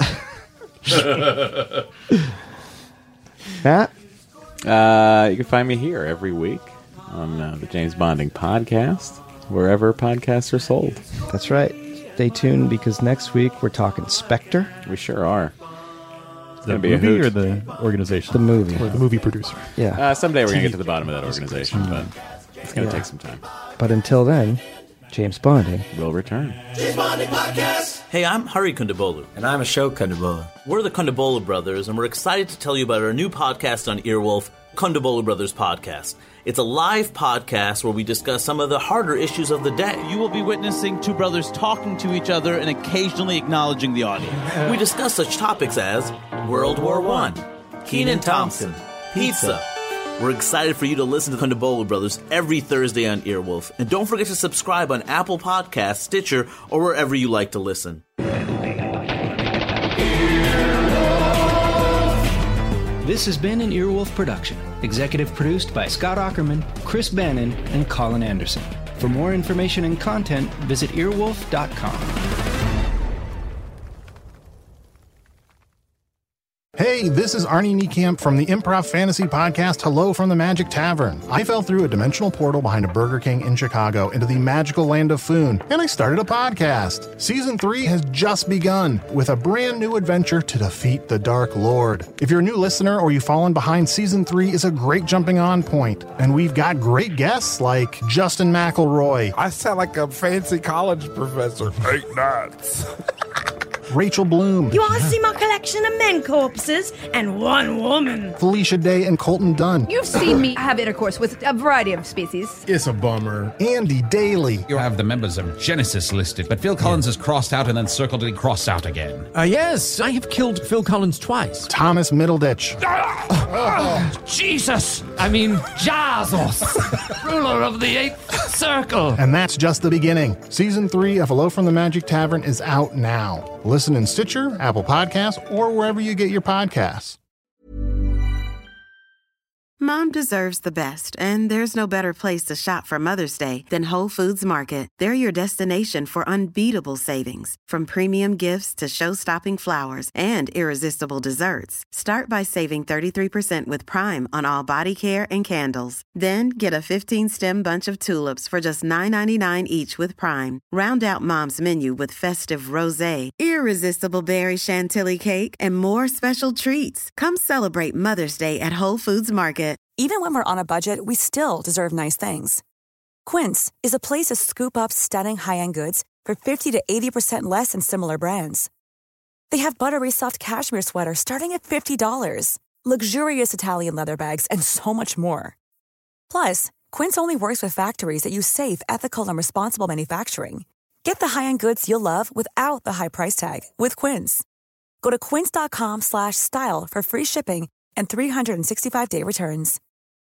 Matt? You can find me here every week on the James Bonding Podcast, wherever podcasts are sold. That's right. Stay tuned because next week we're talking Spectre. We sure are. It's The going to be a movie hoot. or the organization? The movie. Or the movie producer. Yeah. Someday we're going to get to the bottom of that organization, but it's going to take some time. But until then, James Bonding will return. Hey, I'm Hari Kondabolu. And I'm Ashok Kondabolu. We're the Kondabolu Brothers, and we're excited to tell you about our new podcast on Earwolf, Kondabolu Brothers Podcast. It's a live podcast where we discuss some of the harder issues of the day. You will be witnessing two brothers talking to each other and occasionally acknowledging the audience. We discuss such topics as World War I, Kenan Thompson, pizza. We're excited for you to listen to the Kondabolu Brothers every Thursday on Earwolf. And don't forget to subscribe on Apple Podcasts, Stitcher, or wherever you like to listen. This has been an Earwolf production. Executive produced by Scott Ackerman, Chris Bannon, and Colin Anderson. For more information and content, visit earwolf.com. Hey, this is Arnie Niekamp from the Improv Fantasy Podcast Hello from the Magic Tavern. I fell through a dimensional portal behind a Burger King in Chicago into the magical land of Foon, and I started a podcast. Season 3 has just begun with a brand new adventure to defeat the Dark Lord. If you're a new listener or you've fallen behind, Season 3 is a great jumping on point, and we've got great guests like Justin McElroy. I sound like a fancy college professor. 8 nuts. Rachel Bloom. You want to see my collection of men corpses and one woman? Felicia Day and Colton Dunn. You've seen me have intercourse with a variety of species. It's a bummer. Andy Daly. You have the members of Genesis listed, but Phil Collins is crossed out and then circled and crossed out again. Yes, I have killed Phil Collins twice. Thomas Middleditch. Jesus! I mean, Jesus! Ruler of the 8th Circle! And that's just the beginning. Season 3 of Hello from the Magic Tavern is out now. Listen in Stitcher, Apple Podcasts, or wherever you get your podcasts. Mom deserves the best, and there's no better place to shop for Mother's Day than Whole Foods Market. They're your destination for unbeatable savings, from premium gifts to show-stopping flowers and irresistible desserts. Start by saving 33% with Prime on all body care and candles. Then get a 15-stem bunch of tulips for just $9.99 each with Prime. Round out Mom's menu with festive rosé, irresistible berry chantilly cake, and more special treats. Come celebrate Mother's Day at Whole Foods Market. Even when we're on a budget, we still deserve nice things. Quince is a place to scoop up stunning high-end goods for 50 to 80% less than similar brands. They have buttery soft cashmere sweaters starting at $50, luxurious Italian leather bags, and so much more. Plus, Quince only works with factories that use safe, ethical, and responsible manufacturing. Get the high-end goods you'll love without the high price tag with Quince. Go to quince.com/style for free shipping and 365-day returns.